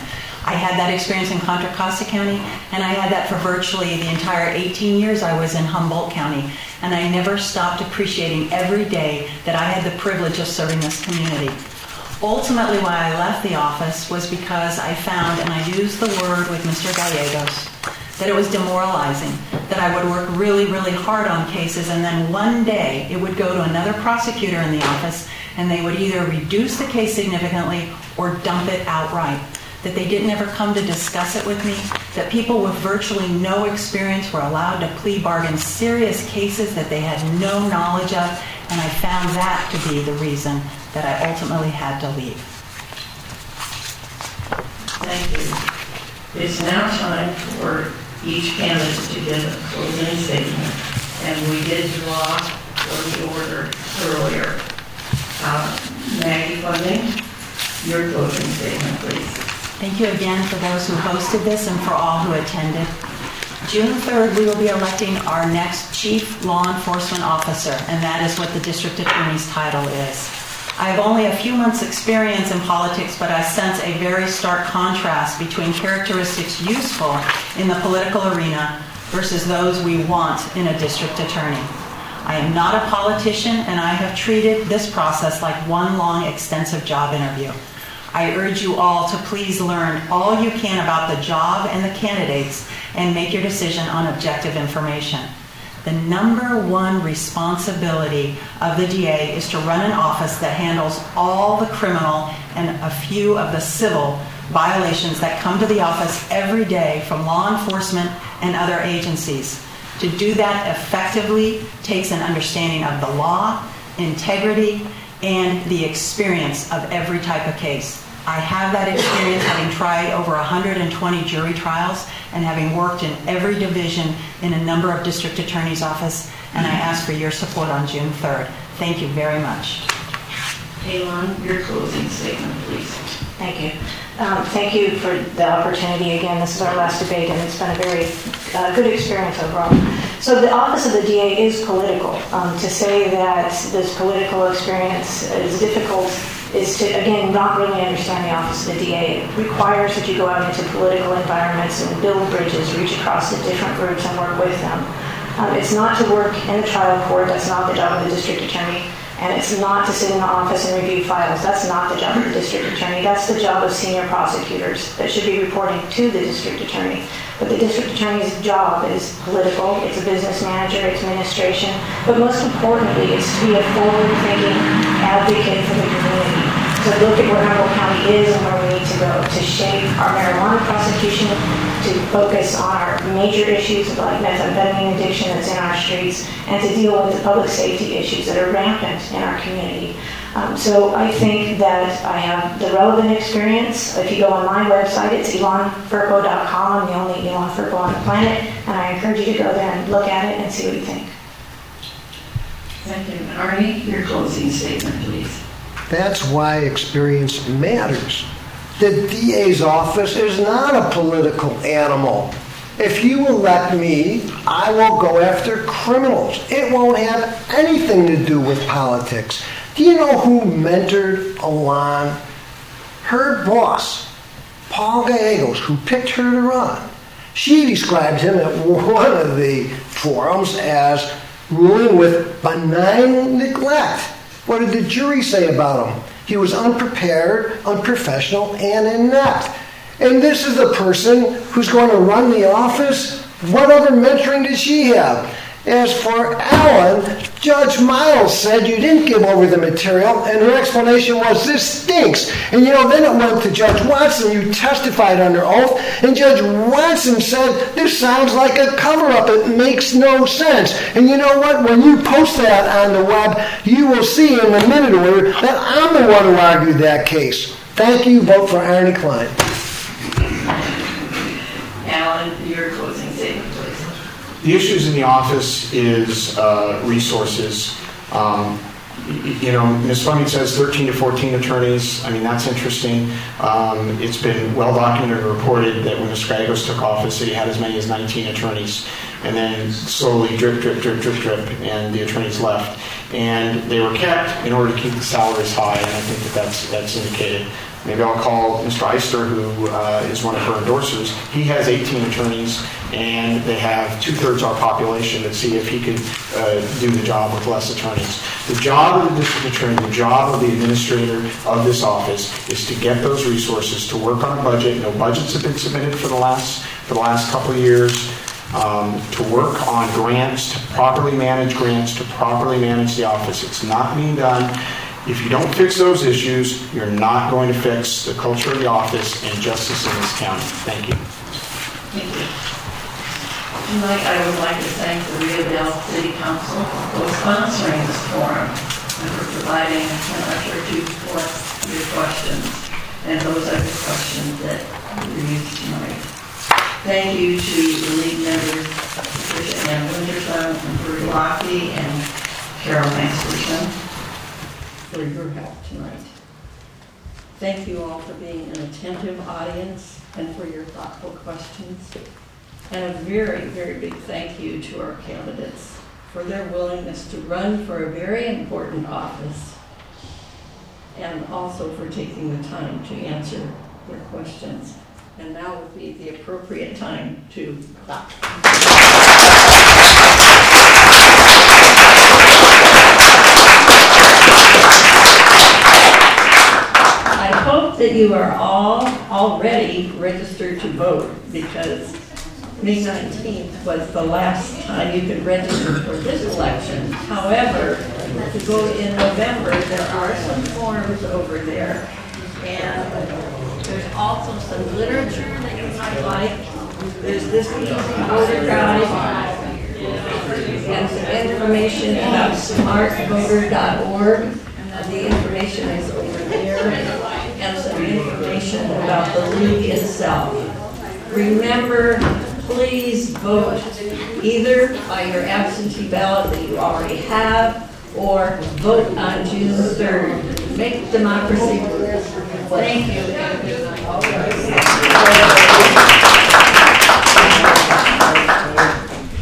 I had that experience in Contra Costa County, and I had that for virtually the entire eighteen years I was in Humboldt County. And I never stopped appreciating every day that I had the privilege of serving this community. Ultimately, why I left the office was because I found, and I used the word with Mister Gallegos, that it was demoralizing, that I would work really, really hard on cases, and then one day it would go to another prosecutor in the office, and they would either reduce the case significantly or dump it outright. That they didn't ever come to discuss it with me, that people with virtually no experience were allowed to plea bargain serious cases that they had no knowledge of, and I found that to be the reason that I ultimately had to leave. Thank you. It's now time for each candidate to give a closing statement, and we did draw for the order earlier. Uh, Maggie Fleming, your closing statement, please. Thank you again for those who hosted this and for all who attended. June third, we will be electing our next Chief Law Enforcement Officer, and that is what the District Attorney's title is. I have only a few months' experience in politics, but I sense a very stark contrast between characteristics useful in the political arena versus those we want in a district attorney. I am not a politician, and I have treated this process like one long, extensive job interview. I urge you all to please learn all you can about the job and the candidates and make your decision on objective information. The number one responsibility of the D A is to run an office that handles all the criminal and a few of the civil violations that come to the office every day from law enforcement and other agencies. To do that effectively takes an understanding of the law, integrity, and the experience of every type of case. I have that experience having tried over one hundred twenty jury trials and having worked in every division in a number of district attorney's office, and I ask for your support on June third. Thank you very much. Elon, your closing statement, please. Thank you. Um, thank you for the opportunity again. This is our last debate, and it's been a very uh, good experience overall. So the office of the D A is political. Um, to say that this political experience is difficult is to, again, not really understand the office of the D A. It requires that you go out into political environments and build bridges, reach across the different groups and work with them. Um, it's not to work in the trial court. That's not the job of the district attorney. And it's not to sit in the office and review files. That's not the job of the district attorney. That's the job of senior prosecutors that should be reporting to the district attorney. But the district attorney's job is political. It's a business manager, it's administration. But most importantly, it's to be a forward-thinking advocate for the community. To look at where Humboldt County is and where we need to go. To shape our marijuana prosecution, to focus on our major issues like methamphetamine addiction that's in our streets, and to deal with the public safety issues that are rampant in our community. Um, so I think that I have the relevant experience. If you go on my website, it's elon furco dot com. I'm the only Elon Furco on the planet, and I encourage you to go there and look at it and see what you think. Thank you. Arnie, your closing statement, please. That's why experience matters. The D A's office is not a political animal. If you elect me, I will go after criminals. It won't have anything to do with politics. Do you know who mentored Alon? Her boss, Paul Gallegos, who picked her to run. She described him at one of the forums as ruling with benign neglect. What did the jury say about him? He was unprepared, unprofessional, and inept. And this is the person who's going to run the office? What other mentoring did she have? As for Alan, Judge Miles said you didn't give over the material, and her explanation was, this stinks. And you know, then it went to Judge Watson, you testified under oath, and Judge Watson said, this sounds like a cover-up, it makes no sense. And you know what, when you post that on the web, you will see in the minute order that I'm the one who argued that case. Thank you, vote for Arnie Klein. Alan, your closing statement, please. The issues in the office is uh, resources. Um, you know, Miz Fleming says thirteen to fourteen attorneys. I mean, that's interesting. Um, it's been well documented and reported that when Miz Gallegos took office, he had as many as nineteen attorneys. And then slowly drip, drip, drip, drip, drip, and the attorneys left. And they were kept in order to keep the salaries high, and I think that that's, that's indicated. Maybe I'll call Mister Eister, who uh, is one of her endorsers. He has eighteen attorneys, and they have two-thirds our population, to see if he could uh, do the job with less attorneys. The job of the district attorney, the job of the administrator of this office is to get those resources, to work on a budget. No budgets have been submitted for the last, for the last couple of years. Um, to work on grants, to properly manage grants, to properly manage the office. It's not being done. If you don't fix those issues, you're not going to fix the culture of the office and justice in this county. Thank you. Thank you. Tonight, I would like to thank the Rio Dell City Council for sponsoring this forum and for providing an usher to for your questions and those other questions that were used tonight. Thank you to the league members, Patricia Ann Winterson and Bruce Lockey and Carol Masterson, for your help tonight. Thank you all for being an attentive audience and for your thoughtful questions. And a very, very big thank you to our candidates for their willingness to run for a very important office, and also for taking the time to answer their questions. And now would be the appropriate time to clap. I hope that you are all already registered to vote, because May nineteenth was the last time you could register for this election. However, to vote in November, there are some forms over there, and there's also some literature that you might like. There's this easy voter guide and some information about smart voter dot org. The information is over there, and some information about the league itself. Remember, please vote either by your absentee ballot that you already have, or vote on June third. Make democracy work. Thank you.